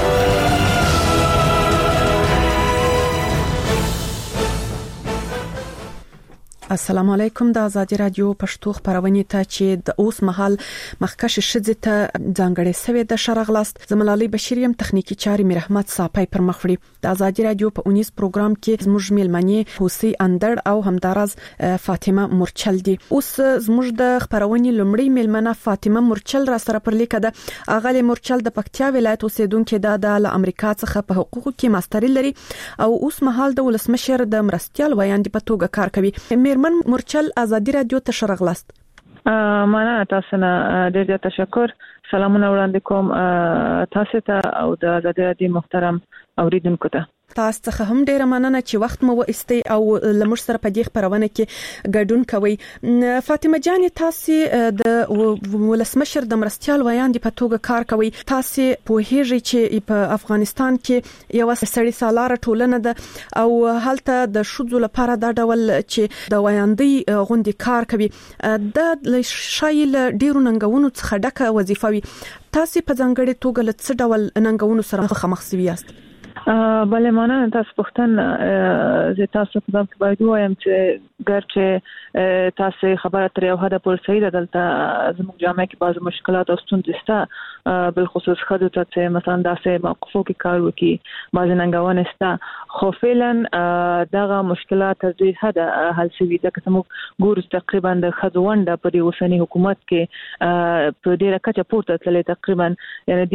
Speaker 20: السلام علیکم. د ازادي رادیو پښتو خبرونه ته چې د اوس مهال مخکښ شذ ته ځانګړې سوي د شرغلاست زملالي بشریم تخنیکی چاري مرحمت صاحب پر مخوړي. د ازادي رادیو په 19 پروګرام کې زموږ میلمنې حوسی اندر او همدارز فاطمه مرچل دي. اوس زموږ د خبرونه لومړی میلمنه فاطمه مرچل را سره پر لیکه ده. اغلی مرچل د پکتیا ولایت اوسیدونکو د امریکا څخه په حقوقو کې ماستری لري او اوس مهال د ولسمشر د مرستيال ویاندې په توګه کار کوي. من مرچل ازادي رادیو ته شرغلاست.
Speaker 5: مننه تاسو نه ډېر تشکر. سلامونه وړاندې کوم تاسو ته او د ازادي رادیو محترم اوریدونکو ته.
Speaker 20: تاسو څخه هم ډیره مننه چې وخت مو وایستي او لمر سره په دې خبرونه کې ګډون کوي. فاطمه جان تاسو د ولسمشر د مرستيال ویاندې په توګه کار کوي. تاسو په هیڅ چې په افغانستان کې یو سړی سالاره ټولنه ده او هلته د شذو لپاره دا ډول چې د ویاندې غونډې کار کوي د شایل ډیرو ننګونو څخه ډکه وظیفه وي. تاسو په ځانګړي توګه له څه ډول ننګونو سره مخامخ شوي یاست؟
Speaker 5: بله مننه تاسو پوښتنه زه تاسو په دغه باید وایم چې ګرچه تاسو خبره تر یو حد پورې صحیح ده. دلته زموږ جامعه کې بعض مشکلات او ستونزې شته بالخصوص خدای ته چې مثلا داسې موقفو کې کار وکړي بعض ننګونې شته خو فعلا دغه مشکلات تر دې حد حل شوي ده. که موږ ګورو تقریبا د خځوونډه په دې اوسنی حکومت کې په ډیره کچه پورته تللی تقریبا یعنی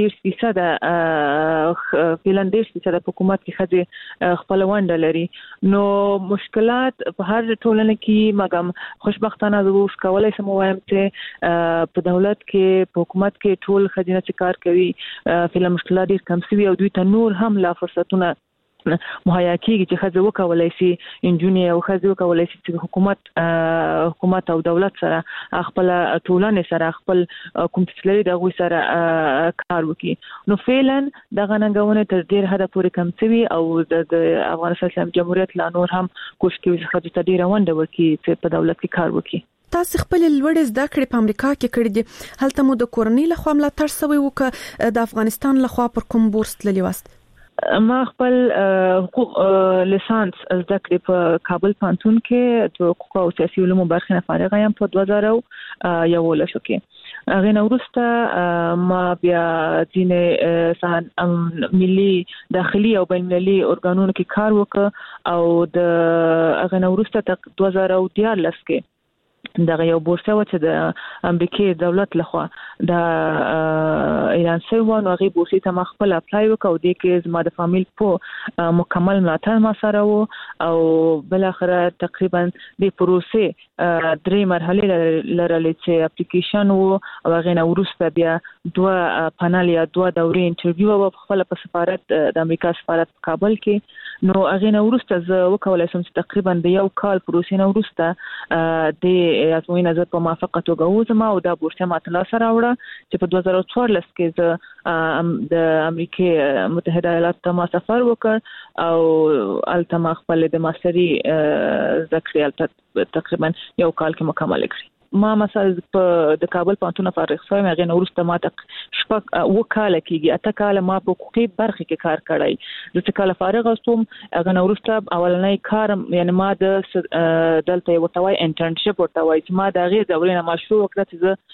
Speaker 5: 10% فعلا 10% د حکومت کې خځې خپل ونډه لري. نو مشکلات په هر ټولنه کې مګم خوشبختانه زه اوس کولای شم وایم چې په دولت کې په حکومت کې ټول خځینه چې کار کوي فعلا مشکلات ډیر کم شوي او دوی ته نور هم لا فرصتونه مهیا کیږي چې خځه وکولای شي انجونی او خځه وکولای شي چې حکومت او دولت سره خپل ټولنه سره خپل کوم تسلي دغه سره کار وکړي. نو فعلا دغه ننګونه تر ډیر حد پورې کم شوي او د افغانستان اسلامي جمهوریت لا نور هم کوشش کوي چې خځه ته ډیر ونډه ورکړي چې په دولت کې کار وکړي.
Speaker 20: تاسو خپل لوړ زده کړې په امریکا کې کړې دي. هلته مو د کورنۍ لخوا ملاتړ شوی و که د افغانستان لخوا پر کوم بورس تللی واست؟
Speaker 5: ما خپل حقوق لیسانس زده کړې په کابل پوهنتون کې د حقوق او سیاسي علومو برخې نه فارغه یم په 2011 کې. هغه نورسته ما بیا ځینې ملي داخلي او بین‌المللي اورګانونو کې کار وکړ او د هغه نورسته 2014 کې دغه یو بورسه و چې د امریکای دولت لخوا د ایران سیوان او غي بورسي ته مخبل اپلای وکاو د کې زما د فامیل په مکمل ملاتړ ما سره وو او بل اخر تقریبا د پروسې 3 مرحله لرلې چې اپلیکیشن وو او غي نو ورسته بیا 2 پانل یا 2 دورې انټرویو او خپل په سفارت د امریکا سفارت کابل کې نو هغه نو ورسته ز وکولای سم چې تقریبا د یو کال پروسې نو ورسته د ازموینه زه په موافقه توګه وزم او دا بورسه ما تل سره وړه چې په 2014 کې زه د امریکای متحده ایالات ته ما سفر وکړ او الته خپل د ماستري ذکر تقریبا یو کال کې مکمل کړی ما مثلا په د کابل پانتون فارغ شوم هغه نورسته ما شپږ وکاله کېږي اته کال ما په حقوقي برخه کې کار کړی د کال فارغ اوسم هغه نورسته اولنۍ کار یعنی ما د دلته وتوای انټرنشپ ورتوای چې ما د غیر دورې نه مشروع وکړه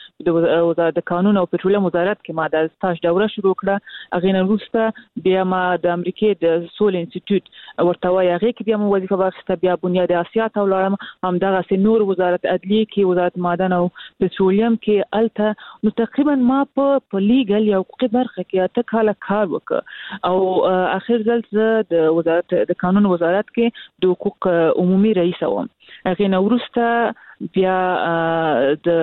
Speaker 5: چې د قانون او پټرولیم وزارت کې ما د سټاژ دوره شروع کړه هغه نورسته بیا ما د امریکای د سول انسټیټیوټ ورتوای هغه کې بیا مو وظیفه واخیسته بیا بنیاد اسیا ته ولاړم همدغه سي نور وزارت عدلیه کې وزارت معدن او پټرولیم کې الته نو تقریبا ما په لیګل یا حقوقي برخه کې اته کال کار وکړ او اخر ځل د وزارت د قانون وزارت کې د حقوق عمومي رئیس وم هغه نورسته بیا د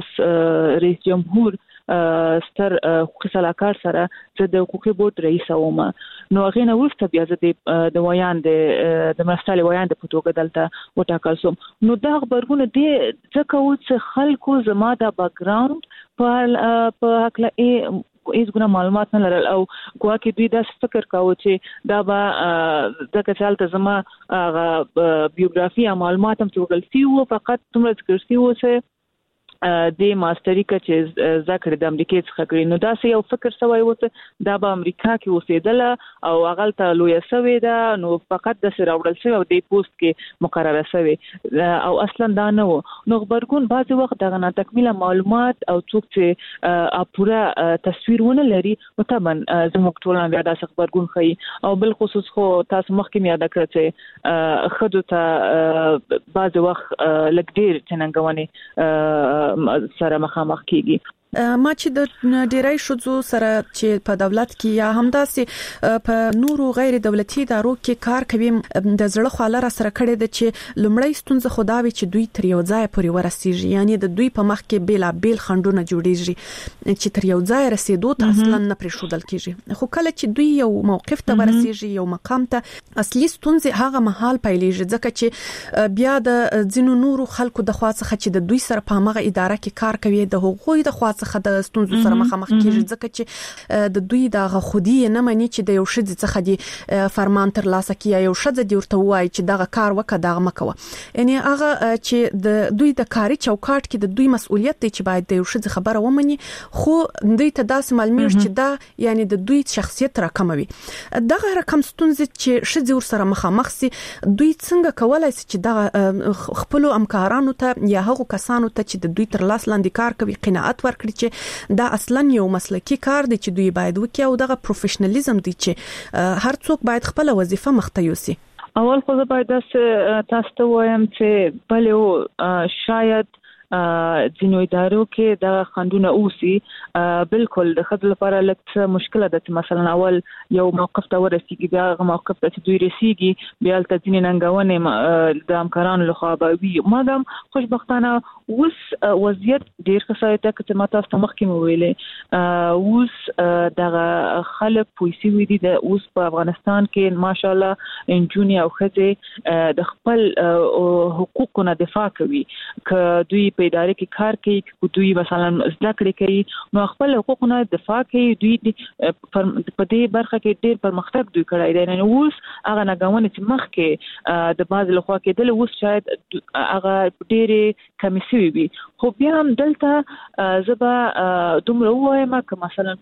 Speaker 5: رئیس جمهور ستر حقوقي صلاحکار سره د حقوقي بورډ رئیس وم نو هغه نو ورسته بیا د ویان د مرستالي ویان د پټوګه دلته وټاکل سوم نو دا خبرونه دي ځکه چې خلکو زما د بیک ګراوند په حقله هیڅ ګونه معلومات نه لرل او ګواکې دوی دا فکر کاوه چې دا به د کچالت زما بیوګرافي یا معلومات هم څوګلسي وو فقط تمره ذکر سی وو چې د ماستری کې ذکر د امریکای څخه کړی نو دا یو فکر سوی و چې دا به امریکا کې اوسېدل او هغه ته لوی سوی دا نو فقط د سره وړل شوی او د پوسټ کې مقرره شوی او اصلا دا نه و نو خبرګون بعضی وخت دغه ناتکمیله معلومات او څوک چې پوره تصویر ونه لري نو طبعا زموږ ټولنه بیا دا خبرګون خي او بل خصوص خو تاسو مخکې مې یاد کړی چې خدو ته بعضی وخت لګډیر چننګونی سره مخامخ کیږي
Speaker 20: ما چې د ډیری شوزو سره چې په دولت کې یا همداسې په نورو غیر دولتي ادارو کې کار کوي د زړه خواله را سره کړي د چې لومړی ستونزه خداوي چې دوی تر یو ځای پورې ورسیږي یعنی د دوی په مخ کې بیل بیل خندونه جوړیږي چې تر یو ځای رسیدو ته اصلا نه پرېښودل کیږي خو کله چې دوی یو موقف ته ورسیږي یو مقام ته اصلي ستونزه هغه محل پیلېږي ځکه چې بیا د ځینو نورو خلکو د خوا څخه چې د دوی سره په هغه اداره کې کار کوي د حقوقي د خوا څخه د ستونزو سره مخامخ کیږي ځکه چې د دوی د خودي نه مانی چې د یو شذ څخه دی فرمان تر لاسه کیه یو شذ دی ورته وای چې دغه کار وکړه دغه مکوه یعنی هغه چې د دوی د کاري چوکاټ کې د دوی مسؤلیت دی چې باید د یو شذ خبره ومني خو دوی ته داس معلومیږي چې دا یعنی د دوی شخصیت راکموي دغه رقم ستونزې چې شذ ور سره مخامخ سي دوی څنګه کولای شي چې دغه خپل همکارانو ته یا هغو کسانو ته چې د دوی تر لاس لاندې کار کوي قناعت ورکړي چې دا اصلا یو مسلکی کار دی چې دوی باید وکړي او دغه پروفیشنالیزم دی چې هر څوک باید خپل وظیفه مخته یوسي
Speaker 5: اول خو باید تاسو ته وایم چې بلې شاید ځینو ادارو کې د خندونه اوسي بالکل د خدای لپاره لکه مشکله ده مثلا اول یو موقف ته ورسیږي بیا هغه موقف ته دوی رسیږي بیا تل ځینې ننګونې د همکارانو لخوا به وي مادام خوشبختانه اوس وضعیت ډیر ښه شوی دی چې ماته تاسو مخکې مو ویلې اوس دغه خلک پولیسي وي دي د اوس په افغانستان کې ماشاءالله انجونی او خځې د خپل حقوقو نه دفاع کوي ک دوی په ادارې کې کار کوي دوی مثلا زده کړې کوي نو خپل حقوقونه دفاع کوي دوی په دې برخه کې ډېر پرمختګ دوی کړی دی نو اوس هغه ناګوانې چې مخکې د باز لخوا کېدل اوس شاید هغه ډېرې کمې شوي وي خو بیا هم دلته زبا دومره وایم چې مثلا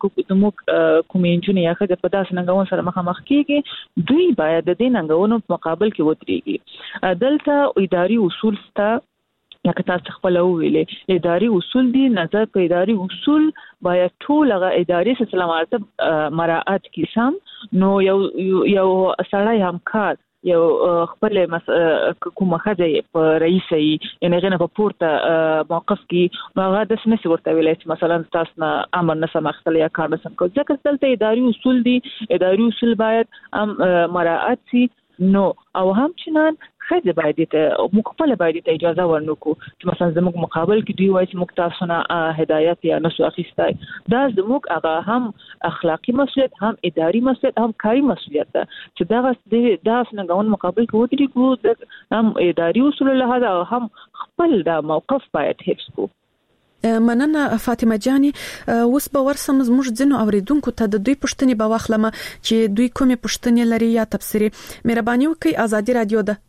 Speaker 5: کومې انجونې یا ښځې په داسې ناګوان سره مخامخ کېږي دوی باید د دې ناګوانو په مقابل کې ودرېږي دلته اداري اصول سته لکه تاسو خپل ویلې اداري اصول دي نظر په اداري اصول باید ټول هغه اداري سلسله مراتب مراعات کی سم نو یو سړی همکار یو خپل کومه خځه په رئیسي یعنی غنه په پورته موقف کې هغه د سمې ورته ویلې چې مثلا تاسو نه امر نه سمختل یا کار نه سم کو ځکه دلته اداري اصول دي اداري اصول باید مراعات شي نو او هم چنان خځه باید ته مقبله باید ته اجازه ورنکو چې مثلا زموږ مقابل کې دوی وایي چې موږ تاسو نه هدایت یا نسو اخیستای دا زموږ هغه هم اخلاقی مسؤلیت هم اداري مسؤلیت هم کاري مسؤلیت ده چې دا څنګه مقابل کې ودرې کو هم اداري اصول له هغه هم خپل دا موقف باید حفظ کو.
Speaker 20: مننه فاطمه جاني اوس به ورسم زموږ ځینو اوریدونکو ته د دوی پښتنې به واخلم چې دوی کومې پښتنې لري یا تفسیری مهرباني وکړئ ازادي رادیو ده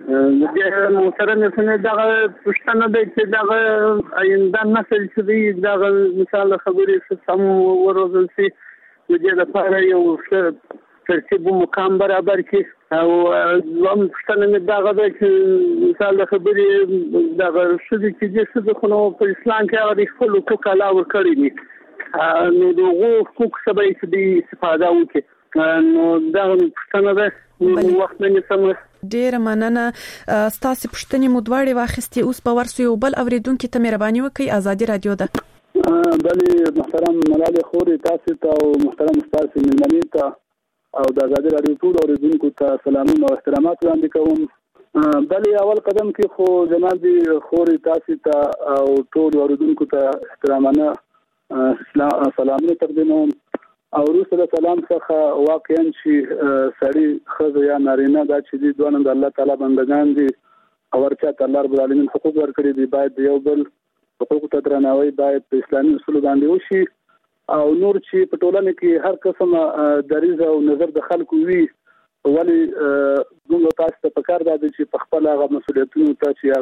Speaker 6: د محترم سنه دغه پښتنه د چې دغه آینده نسل چې دی دغه مثال خبرې سم ورزل سي د دې لپاره یو ترتیب مقام برابر کی او زم پښتنه دغه د چې مثال خبرې دغه شذ چې د شذ خو په اسلام کې هغه خپل حقوق علاوه کړی دي نو دغه حقوق سبا چې استفاده وکړي نو دغه پښتنه د وخت نه سم
Speaker 20: ډیر مننه ستاسو پښتنې مودواړي واخستي اوس په ورسو یو بل اوریدونکو ته مهرباني وکړئ ازادي رادیو ده
Speaker 7: بلې محترم ملالي خوري تاسو ته او محترم استاد ملمني ته او د ازادي رادیو ټول اوریدونکو ته سلامونه او احترامات وړاندې کوم بلې اول قدم کې خو جناب خوري تاسو ته او ټول اوریدونکو ته احترامانه سلامونه تقدیموم او رسول سلام څخه واقعا چې سړی خزه یا نارینه دا چې دی دوه د الله تعالی بندگان دي او ورته الله رب العالمین حقوق ورکړي دي باید یو بل حقوق ته درناوی باید په اسلامي اصول باندې وشي او نور چې په ټولنه کې هر قسمه دریزه او نظر د خلکو وي ولی موږ تاسو ته پکار دي چې په خپل هغه مسولیتونو ته چې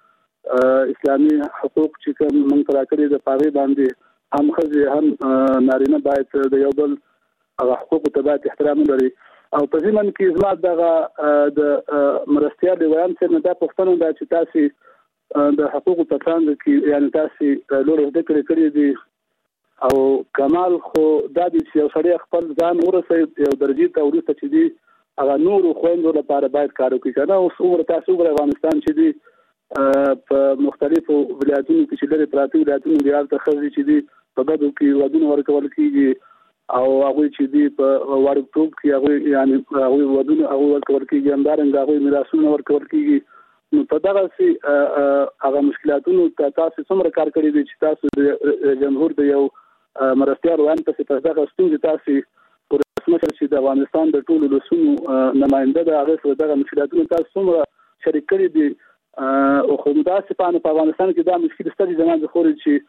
Speaker 7: هغه اسلامي حقوق چې کوم موږ راکړي د پاره باندې هم خزه هم نارینه باید د یو بل هغه حقوق ته باید احترام لري او په ځمن کې زما دغه د مرستيال ویان څخه د پښتنو د چې تاسو د حقوق په څنګه کې یعنی تاسو لور د کړی دي او کمال خو د دې یو سړی خپل ځان ورسې یو درجه ته ورسته چې دي هغه نور خويندو لپاره باید کار وکړي کنه او څومره تاسو په افغانستان چې دي په مختلفو ولایتونو کې چې لري پراته ولایتونو دی هغه خزي چې دي په بدو کې ودونه ورکول کیږي او هغه چې دی په ورکوټ کې هغه یعنی هغه ودونه هغه ورکول کیږي همدارنګه هغه میراثونه ورکول کیږي نو په دغه سي هغه مشکلاتونو ته تاسو څومره کار کړی دي چې تاسو د جمهور د یو مرستيال وان په دغه ستونزې تاسو پر رسمي چې د افغانستان د ټولو لسونو نماینده د هغه سره دغه مشکلاتونو تاسو څومره شریک کړی دي او خو داسې په افغانستان کې دا مشکل ستاسو زموږ د خوري چې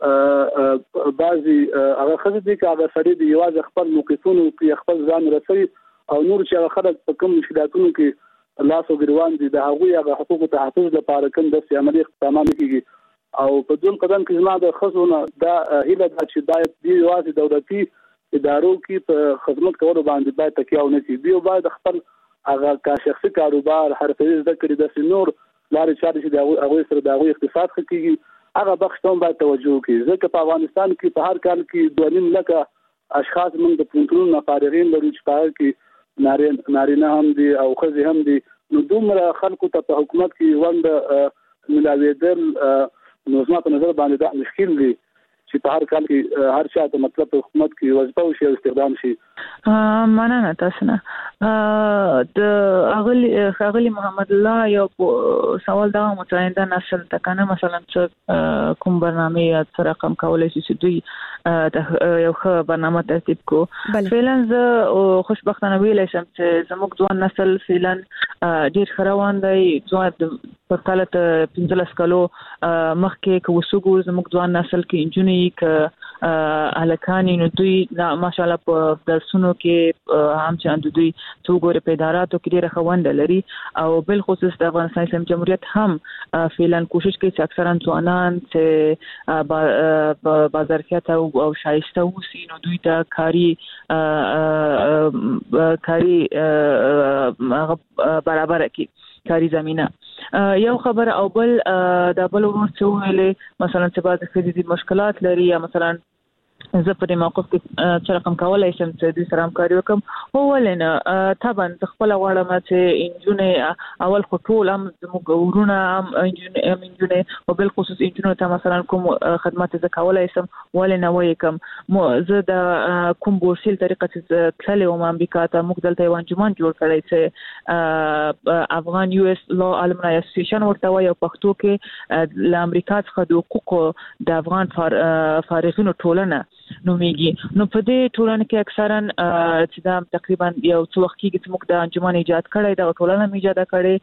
Speaker 7: بعضي هغه خزه دي چې هغه سړي دی یوازې خپل موقفونو کې خپل ځان رسوي او نور چې هغه خلک په کوم مشکلاتونو کې الله سو ګروان دي د هغه حقوقو تحفظ لپاره کوم د عملي اقدامات کیږي او په دوم قدم کې زما د خزونه دا هیله ده چې باید دی یوازې دولتي ادارو کې په خدمت کولو باندې باید تکیه ونه شي دی باید خپل هغه کا شخصي کاروبار حرفي زده کړي د نور لارې چارې چې هغه سره د هغه اقتصاد خکېږي هغه بخښتون باید توجه وکړي ځکه په افغانستان کې په هر کال کې 2.5 لک اشخاص موږ د پونتونو فارغین لرو چې په هر کې نارینه هم دي او ښځې هم دي نو دومره خلکو ته په حکومت کې وند ملاویدل نو زما په نظر باندې دا مشکل دی چې په هر کال کې هر چا ته مطلب په حکومت کې وظیفه او شی استخدام شي
Speaker 5: مننه تاسو نه د اغلی محمد الله یو سوال دا متعینده نسل تکنه مثلا کوم برنامه یا رقم کولای شي چې دوی یو ښه برنامه ترتیب کو فعلا زه خوشبختانه ویلای شم چې زموږ ځوان نسل فعلا ډیر خروان دی ځوان په کال ته 15 کالو مخکې کوسګو زموږ ځوان نسل کې انجونی ک الکانی نو دوی ماشاءالله په درسونو کې هم چې دوی څوګوره په اداراتو کې ډیره خوند لري او بل خصوص د افغانستان اسلامي جمهوریت هم فعلا کوشش کوي چې اکثرا ځوانان چې بازارکیت او شایسته وسی نو دوی ته کاری برابر کی کاری زمينه یو خبر او بل د بل ورڅ ویلې مثلا چې بعض خدي مشکلات لري یا مثلا زه په دې موقف کې چې رقم کولای شم چې د سره همکاري وکم هو ولنه طبعا خپل غواړم چې انجونې اول خطول هم زموږ ورونه هم انجونې او بل خصوص انجونې ته مثلا کوم خدمات زه کولای شم ولنه وایکم زه د کوم بورسیل طریقه چې تللی وم امریکا ته موږ دلته یو انجمن جوړ کړی چې افغان یو اس لا الومنای اسوسییشن ورته وایي پښتو کې ل امریکا څخه د حقوقو د افغان فارغینو ټولنه نومیږي نو په دې ټولنه کې اکثرا چې دا تقریبا یو څو وخت کې چې موږ د انجمن ایجاد کړی دا ټولنه ایجاد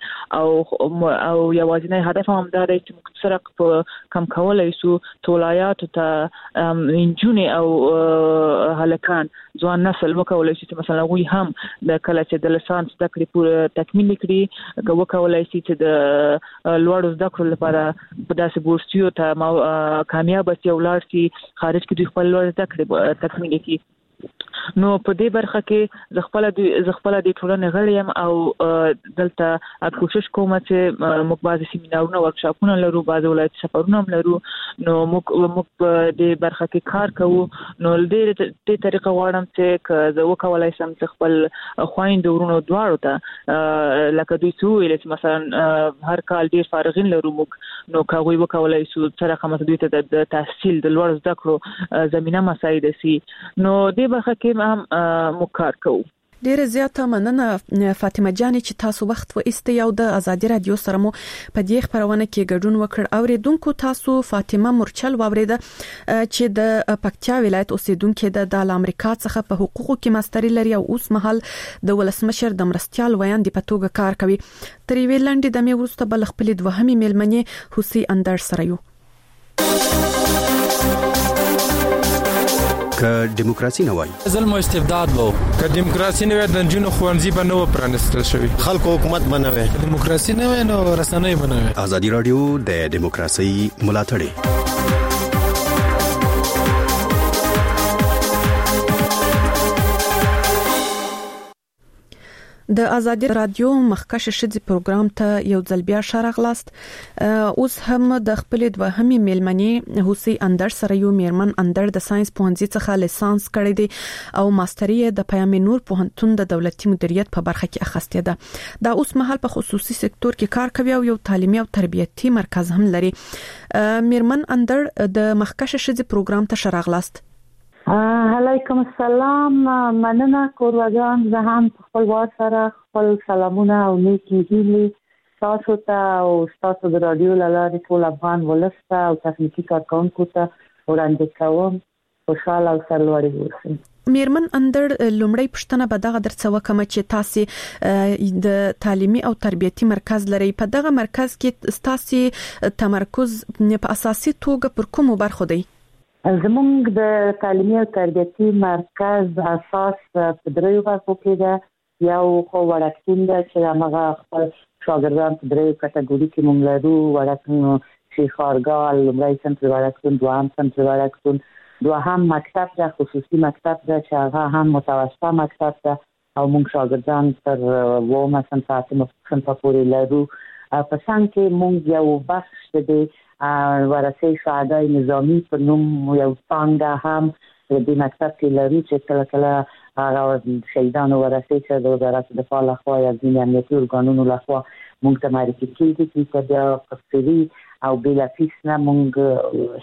Speaker 5: کړي او یوازینی هدف هم دا دی چې موږ سره په کم کولای شو ټولایات ته انجونې او هلکان ځوان نسل وکولای شي چې مثلا وی هم د کله چې د لسانس د کړي پوره تکمیل کړي وکولای شي چې د لوړ زده کړو لپاره په داسې بورسیو ته کامیاب شي او لاړ شي خارج کې دوی خپل لوړ زده کړې تکمیل کړي نو په دې برخه کې ز خپل د ټولنې غړي يم او دلته کوشش کوم چې موږ بعضي سیمینارونه ورکشاپونه لرو بعضي ولایت سفرونه هم لرو نو موږ په دې برخه کې کار کوو نو دې طریقه غواړم چې زه وکولای شم چې خپل خويند ورونو دواړو ته لکه دوی څو ویل چې مثلا هر کال ډیر فارغین لرو موږ نو کوي وکولای شو سره کومه دوی ته د تحصیل د لوړ زده کړو زمينه مساعده سي نو دې برخه کې هم مکار کوو
Speaker 20: ډیره زیاته مننه فاطمه جان چې تاسو وخت و است یو د ازادي رادیو سره مو په دې خبرونه کې ګډون وکړ اوریدونکو تاسو فاطمه مرچل واوریده چې د پکتیا ولایت اوسیدونکو د امریکا څخه په حقوقو کې ماستری لري او اوس مهال د ولسمشر د مرستيال ویاند په توګه کار کوي تر ویلند د مې ورسته بل خپل دوهمي ملمنې حسي اندر سره یو
Speaker 8: که دیموکراسي نه وای
Speaker 9: ظلم او استبداد وو
Speaker 10: که دیموکراسي نه وای د جنونو خوانزي به نو پرانستل شوی
Speaker 8: خلکو حکومت بنوي
Speaker 10: دیموکراسي نه وای نو رسنۍ بنوي
Speaker 8: ازادي رادیو د دیموکراسي ملاتړ
Speaker 20: د ازادي رادیو مخکش شدي پروګرام ته یو ځل بیا شارغلاست اوس هم د خپل دوهمي ملمنې حسي اندر سره یو میرمن اندر د ساينس پوهنځي څخه لیسانس کړی دی او ماستری د پیام نور پوهنتون د دولتي مدیریت په برخه کې اخیسته ده دا اوس مهال په خصوصي سکتور کې کار کوي او یو تعلیمي او تربیتي مرکز هم لري میرمن اندر د مخکش شدي پروګرام ته شارغلاست
Speaker 11: علیکم السلام مننه کورواګان زه هم خپل واسره خپل سلامونه او نیکی هیلې تاسو ته او تاسو د رادیو لاره ټول افغان ولسته او تخنیکی کارکونکو ته وړاندې کوم خوشاله او سرلوړي اوسئ
Speaker 20: میرمن اندر لومړی پښتنه به دغه درڅ وکم چې تاسو د تعلیمي او تربیتي مرکز لري په دغه مرکز کې تاسو تمرکز په اساسي توګه پر کومو برخو دی
Speaker 11: زمونږ د تعلیمي او تربیتي مرکز اساس په دریو برخو کې ده یو خو وړکتون ده چې هغه خپل شاګردان په دریو کټګوري کې مونږ لرو وړکتون شیخارګال لومړی صنف وړکتون دوهم صنف وړکتون دوهم مکتب ده خصوصي مکتب ده چې هغه هم متوسطه مکتب ده او مونږ شاګردان تر وومه صنف پورې لرو په څنګ کې مونږ یو بخش دی ورثه شهدا نظامی په نوم یو څنګه هم د دې مکتب کې لري چې کله کله هغه شهیدانو ورثه چې د وزارت دفاع لخوا یا د امنیتي ارګانونو لخوا موږ ته معرفي کیږي چې بیا تفصیلي او بلا فیس نه موږ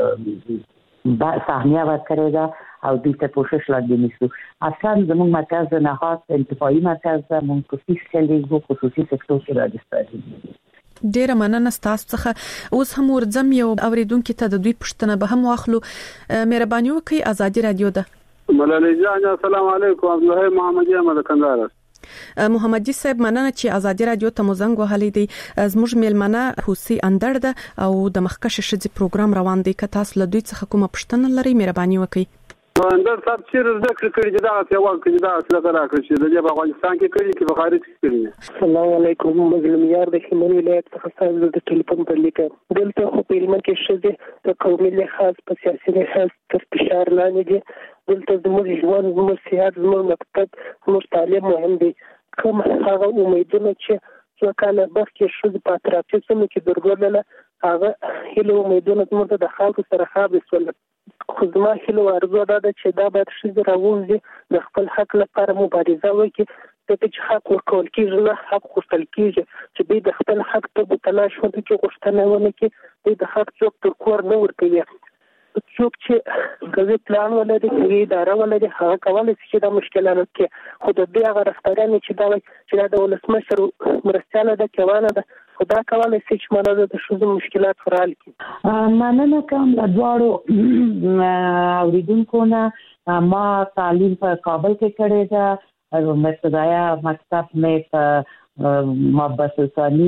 Speaker 11: سهمیه ورکړې ده او دې ته کوشش لاندې نیسو اصلا زموږ مرکز نهاد انتفاعي مرکز ده موږ په فیس کې خصوصي سکتور کې راځي
Speaker 20: ډیره مننه تاسو څخه اوس هم ورځم یو اوریدونکو ته د دوی پښتنه به هم واخلو مهرباني وکړئ ازادي رادیو ده
Speaker 7: ملالۍ جان السلام علیکم عبدالله محمدی احمد کندهار
Speaker 20: محمدی صاحب مننه چې ازادي رادیو ته مزنګ وهلې دي زموږ میلمنه حسي اندر ده او د مخکش شدي پروګرام روان دی که تاسو له دوی څخه کومه پښتنه لري مهرباني وکړئ
Speaker 7: اندر صاحب چې ذکر کړی چې دا سیوال کړي دا څه راکړي چې د افغانستان کې کړي چې په خارج کې کړي
Speaker 13: السلام علیکم مظلوم یار د خمن ولایت څخه تاسو د ټلیفون په لیکه دلته خو په علم کې شته د قومي لحاظ په سیاسي لحاظ تر فشار لاندې دي دلته زموږ ژوند زموږ سیاست زموږ مکتب زموږ تعلیم مهم دي کوم هغه امیدونه چې څو کاله مخکې ښځې په اطرافي سیمو کې درلودله، هغه هیله امیدونه زموږ د خلکو سره خابرې شول. خو زما هیله او ارزو دا ده چې دا باید ښځې راووځي، د خپل حق لپاره مبارزه وکړي، ځکه چې حق ورکول کېږي نه حق غوښتل کېږي، چې دوی د خپل حق ته تلاش ونه کړي، غوښتنه ونه کړي، دوی د حق څوک تر کور نه ورکوي. څوک چې قوي پلان ولري، قوي اداره ولري، هغه کولی شي چې دا مشکلات کې، خو د دې هغه رفتارانې چې دا وایي چې دا د ولسمشر مرستیاله ده، کیوانه ده، خو دا کولی شي چې مانا د ښځو مشکلات حل کړي.
Speaker 11: مننه کوم له دواړو اوریدونکو نه. ما تعلیم په کابل کې کړې ده، ابتدایي مکتب مې په محبت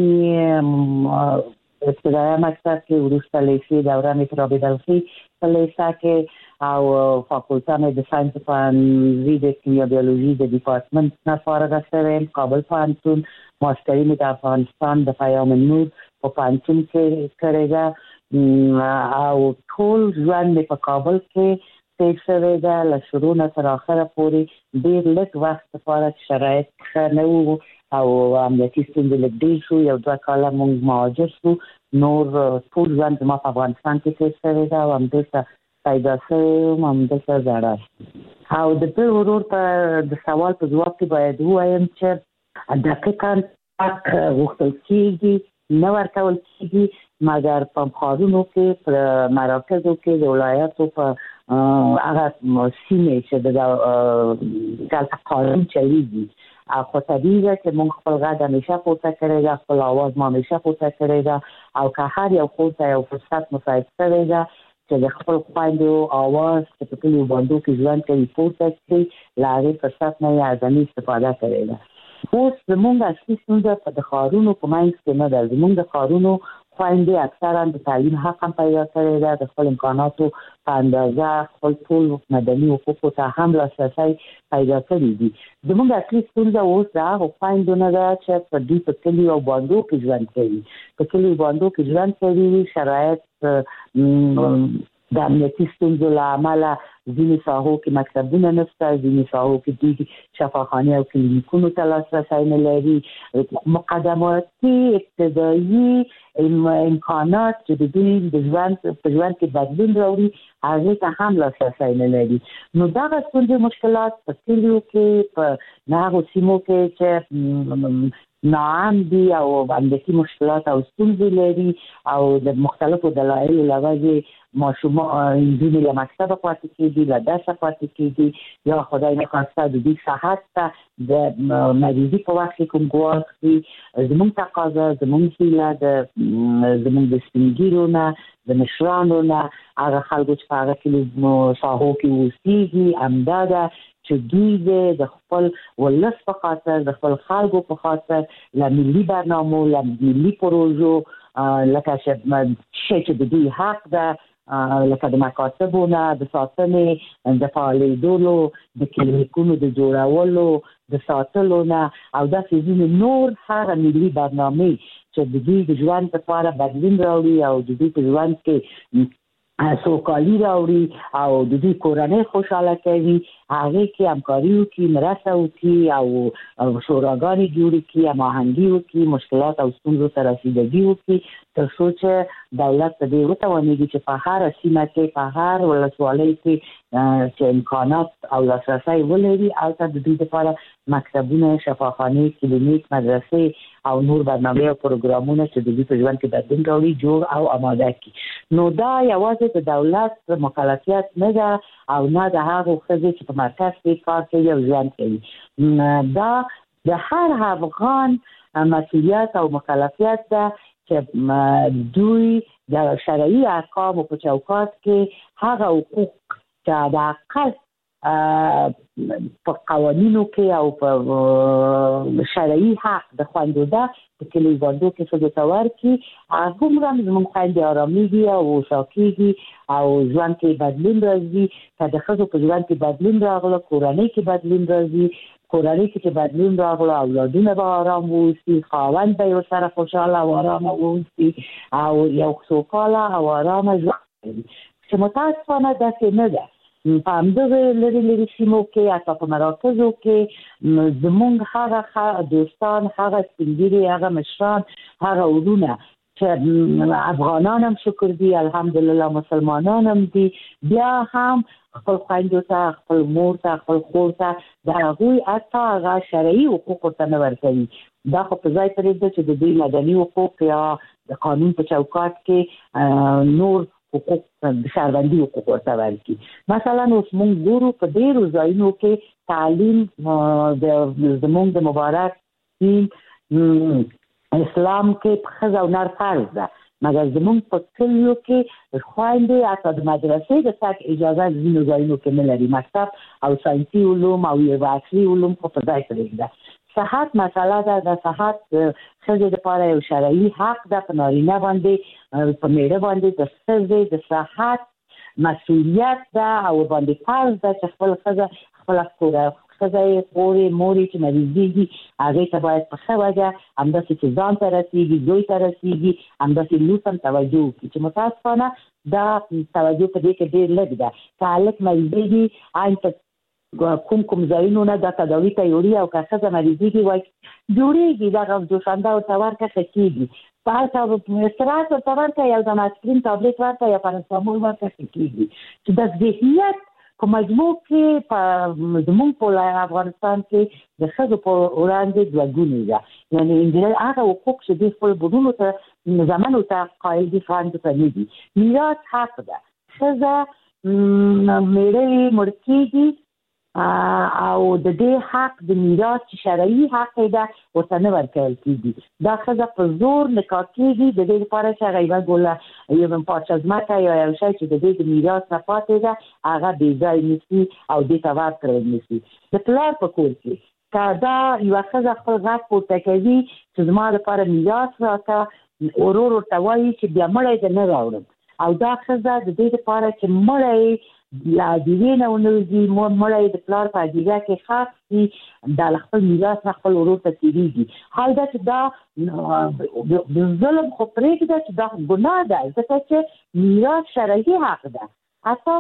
Speaker 11: ثانی ابتدایي مکتب کې، وروسته لیسې دوره مې په رابعه‌الخي په لیسه کې، او فاکولته مې د ساینس پوهنځي د کیمیا بیولوژي د ډپارټمنټ نه فارغه شوې یم. کابل پوهنتون ماستري مې د افغانستان د پیام النور په پوهنتون کې کړې ده، او ټول ژوند مې په کابل کې تیر شوی ده، له شروع نه تر اخره پورې ډېر لږ وخت لپاره شرایط ښه نه وو او امنیتي ستونزې لږ ډېر شو، 1-2 کاله موږ مهاجر شو، نور ټول ژوند زما په افغانستان کې تیر شوی ده او همدلته پیدا شوی یم، همدلته زړه. او د بل ورور په د سوال په ځواب کې باید ووایم چې دقیقاً حق غوښتل کېږي، نه ورکول کېږي، مګر په ښارونو کې، په مراکزو کې، د ولایاتو په هغه سیمې چې دلته قانون چلیږي، خو طبیعي ده چې موږ خپل غږ همیشه پورته کړی ده، خپل اواز ما همیشه پورته کړی ده، او که هر یو خور ته یو فرصت مساعد شوی ده چې د خپل خویندو اواز چې په کلیو بانډو کې ژوند کوي پورته کړي، له هغې فرصت نه یې اعظمي استفاده کړې ده. اوس زموږ اصلي ستونزه په د ښارونو په منځ کې نه ده. زموږ د ښارونو خویندې اکثرا د تعلیم حق هم پیدا کړی ده، د خپل امکاناتو په اندازه خپل ټول مدني حقوقو ته هم لاسرسی پیدا کړی دي. زموږ اصلي ستونزه اوس د هغو خویندو نه ده چې په دوی په کلیو او بانډو کې ژوند کوي. په کلیو بانډو کې ژوند کوي، شرایط د امنیتي ستونزو له امله ځینې ساحو کې مکتبونه نشته، ځینې ساحو کې دوی شفاخانې او کلینیکونو ته لاسرسی نه لري، مقدماتي ابتدایي امکانات چې د دوی د ژوند په ژوند کې بدلون راوړي هغې ته هم لاسرسی نه لري. نو دغه ستونزې مشکلات په کلیو کې، په هغو سیمو کې چې ناعام دي او امنیتي مشکلات او ستونزې لري او د مختلفو دلایلو له وجې ماشومان نجونې له مکتبه پاتې کېږي، له درسه پاتې کېږي، یا خدای نخواسته د دوی صحت ته د مریضي په وخت کې کوم ګواښ وي. زموږ تقاضا، زموږ هیله زموږ د سپین ږیرو نه، د مشرانو نه، هغه خلکو چې په هغه کلیو ساحو کې اوسېږي، همدا ده چې دوی د خپل ولس په خاطر، د خپل خلکو په خاطر له ملي برنامو، له ملي پروژو، لکه چې د دوی حق ده، لکه د مکاتبو نه د ساتنې، د فعالېدلو، د کلینیکونو د جوړولو، د ساتلو نه، او داسې ځینې نور هغه ملي برنامې چې د دوی د ژوند لپاره بدلون راوړي او د دوی په ژوند کې سوکالي راوړي او د دوی کورنۍ خوشحاله کوي، هغې کې همکاري وکړي، مرسته وکړي او شوراګانې جوړې کړي، هماهنګي وکړي، مشکلات او ستونزو ته رسیدګي وکړي، تر څو چې دولت په دې وتوانېږي چې په هره سیمه کې، په هر ولسوالۍ کې چې امکانات او لاسرسی ولري، هلته د دوی لپاره مکتبونه، شفاخانې، کلینیک، مدرسې او نور برنامې او پروګرامونه چې د دوی په ژوند کې بدلون راوړي جوړ او آماده کړي. نو دا یوازې د دولت مکلفیت نه ده او نه د هغو ښځې چې په مرکز کې کار کوي او ژوند کوي. دا د هر افغان مسؤلیت او مکلفیت ده چې دوی د شرعي احکامو په چوکاټ کې هغه حقوق چې د اقل په قوانینو کې او په شرعي حق د خوندو ده په کلیو بانډو کې ښځو ته ورکړي، هغومره زموږ خویندې ارامېږي او هوښا کېږي او ژوند کې بدلون راځي. که د ښځو په ژوند کې بدلون راغله، کورنۍ کې بدلون راځي، کورنۍ کې چې بدلون راغله اولادونه به ارام واوسي، خاوند به یې ورسره خوشحاله او ارامه واوسي او یو سوکاله او ارامه ژوند کوي. چې متاسفانه داسې نه ده. په همدغه لري سیمو کې اته په مراکزو کې زمونږ هغه دوستان، هغه سپینګیري، هغه مشران، هغه ورونه چې افغانان هم شکر دي الحمدلله، مسلمانان هم دي، بیا هم خپل خویندو ته، خپل مور ته، خپل خور ته د هغوی حتی هغه شرعي حقوق ورته نه ورکوي. دا خو په ځای پرېږده چې د دوی مدني حقوق یا د قانون په چوکاټ کې نور حقوق د شهروندي حقوق ورته ورکړي. مثلا اوس موږ ګورو په ډېرو ځایونو کې تعلیم زموږ د مبارک دین اسلام کې ښځه او نر فرض ده، مګر زموږ په کلیو کې خویندې حتی د مدرسې د تګ اجازه ځینو ځایونو کې نه لري. مکتب او ساینسي علوم او عصري علوم خو په ځای پرېږده. صحت مسله ده، د صحت ښځې دپاره یو شرعي حق ده، په نارینه باندې په میړه باندې د ښځې د صحت مسؤلیت ده او باندې فرض ده چې خپل ښځه خپله ښځه یې خورې مورې چې مریضېږي هغې ته باید په ښه وجه همداسې چې ځان ته رسېږي، زوی ته رسېږي، همداسې لور ته هم توجه وکړي، چې متاسفانه دا توجه په دې کې ډېر لږ ده. که هلک مریضېږي عین په کوم ځایونو نه دا تداوي ته یوړي او که ښځه مریضېږي وایي جوړېږي، دغه جوشنده ورته ورکړه ښه کېږي، په هر څه استراحت ورته ورکړه، یو دم اسپرین تابلیت ورکړه یا پاراسټامول ورکړه ښه کېږي. چې د ذهنیت په مجموع کې په زموږ په افغانستان کې د ښځو په وړاندې دوه ګونې ده. یعنې نجلۍ هغه حقوق چې دوی خپل بډونو ته زامنو ته قایل دي، خویندو ته نه دي. میراث حق ده، ښځه میړه یې مړ کېږي او د دې حق د میراث چې شرعي حق ده ورته نه ورکول کېږي. دا ښځه په زور نکاح کېږي د دې لپاره چې هغه یوه ګوله یو پارچه ځمکه یا یو شی چې د دې د میراث نه پاتې ده هغه بې ځای نیسي او دې ته ورکړل نیسي. د پلار په کور کې که دا یوه ښځه خپل غږ پورته کوي چې زما لپاره میراث راکړه، ورور ورته وایي چې بیا مړی دې نه راوړم، او دا ښځه د دې لپاره چې مړی لا دیوی نه ونوزي، مړی د پلار په هدیره کې خاص شي، دا له خپل میراث نه خپل ورور ته تېرېږي. حال دا چې دا د ظلم خو پرېږده چې دا ګناه ده، ځکه چې میراث شرعي حق ده. اصلا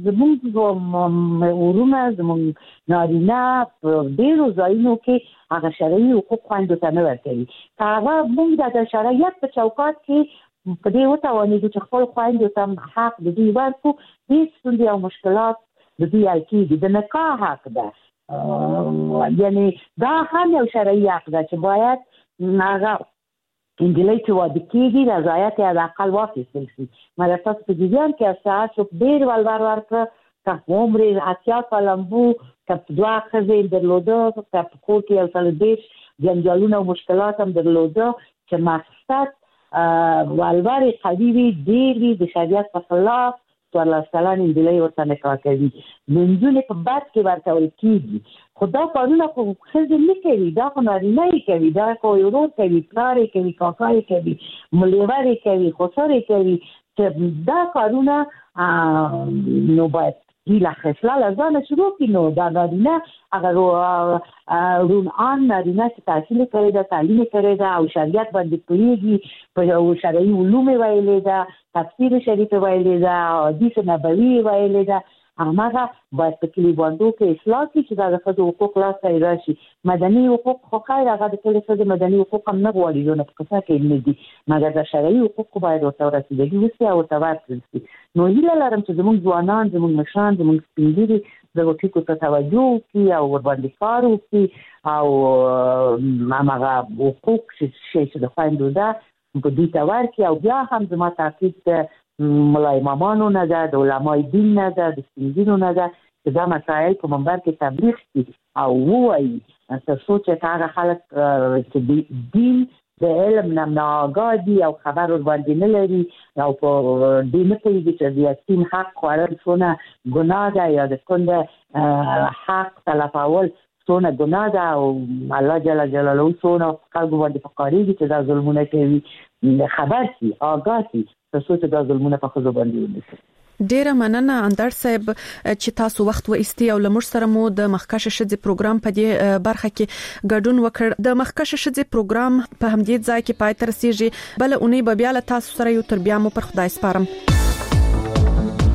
Speaker 11: زموږ ورونه، زموږ نارینه په ډېرو ځایونو کې هغه شرعي حقوق خویندو ته نه ورکوي. که هغه موږ د شرعیت په چوکاټ کې په دې وتوانېږو چې خپل خویندو ته حق د دوی ورکړو، هېڅ ستونزې او مشکلات د دوی حل کېږي. د نکاح حق ده، یعنې دا هم یو شرعي حق ده چې باید هغه نجلۍ چې واده کېږي رضایت یې حداقل واخیستل شي. مګر تاسو په جریان کې استعاره شو ډېر ولور ورکړه، که عمر 80 کاله وو، که دوه ښځې درلوده، که په کور کې 130 جنجالونه او مشکلات هم درلوده، چې مقصد ولور قوي وي، ډېر وي، د شریعت په خلاف 14 کلنې نجلۍ ورته نکاح کوي، نجونې په بد کې ورکول کېږي. خو دا کارونه خو ښځې نه کوي، دا خو نارینه یې کوي، دا خو ورور کوي، پلار یې کوي، کاکا یې کوي، ملیور یې کوي، خسر یې کوي. چې دا کارونه نو باید له خصله ځانه شروع کړي. نو دا نارینه هغه رونان نارینه چې تحصیل کړی ده، تعلیم کړی ده او شریعت باندې پوهېږي، په شرعي علوم یې ویلې ده، تفسیر شریف یې ویلې ده، حدیث نبوي یې ویلې ده، هماغه باید په کلي باندو کې اصلاح کړي چې دا د ښځو حقوق لاسته یې راشي. مدني حقوق خو خیر هغه د کلي ښځې مدني حقوق هم نه غواړي، ځونه په قصه کې نه دي، مګر د شرعي حقوقو باید ورته رسېدلي وسي او ورته ورکړل شي. نو هیله لرم چې زموږ ځوانان، زموږ مشران، زموږ سپین ږیري دغو ټکو ته توجه وکړي او ورباندې کار وکړي او هماغه حقوق چې د خویندو ده په دوی ته ورکړي. او بیا هم زما تاکید د ملا امامانو نه ده، د علمای دین نه ده، د سپین ږیرو نه ده چې دا مسایل په منبر کې تبلیغ کړي او ووایي، تر څو چې هغه خلک چې دین د علم نه ناآګاه دي او خبر ورباندې نه لري او په دې نه پوهېږي چې د یتیم حق خوړل څونه ګناه ده یا د کونډه حق تلفول څونه ګناه ده او الله جل جلاله څونه خلکو باندې فقارېږي چې دا ظلمونه کوي، خبر شي، آګاه شي، تر څو چې دا ظلمونه په ښځو باندې ونشي.
Speaker 20: ډیره مننه اندر صاحب چې تاسو وخت و ایستي او لمر سره مو د مخکشه شذې پروګرام په دې برخه کې ګډون وکړ. د مخکشه شذې پروګرام په همدې ځای کې پای ته رسیږي. بل اونۍ به بیا له تاسو سره یو تر بیا مو پر خدای سپارم.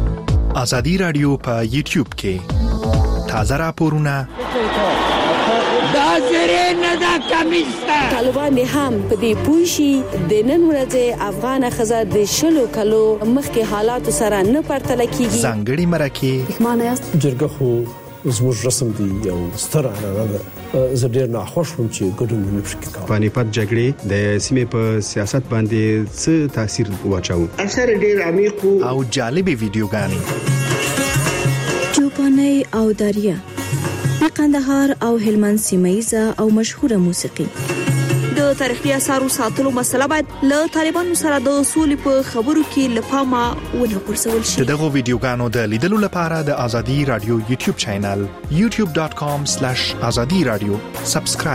Speaker 3: ازادي رادیو په یوټیوب کې تازه راپورونه
Speaker 9: دا زری نه دا کمیسته طالبان هم په دې پوښي د نن ورځې افغان خزر د شلو کلو مخکې حالات سره نه پرتل کیږي
Speaker 3: ځانګړي مرکه
Speaker 9: معنی
Speaker 14: جرګه خو زموږ رسم دی یو ستر عنعنه ده زه ډیر ناخوښ وم چې ګډون نه پکې کوم
Speaker 8: پانیپت جګړې د سیمې په سیاست باندې څه تاثیر واچاو
Speaker 26: اثر ډیر عمیق
Speaker 3: او جالبي ویډیوګانې
Speaker 9: چوپاني او دریا د قندهار او هلمند سیمایزه او مشهوره موسیقي د تاریخي اثارو ساتلو مسله باید له طالبانو سره د اصول په خبرو کې لپاره ونه پرسول شي.
Speaker 3: دغه ویډیوګانو د لیدلو لپاره د ازادي رادیو یوټیوب چینل youtube.com/azadi radio سبسکرایب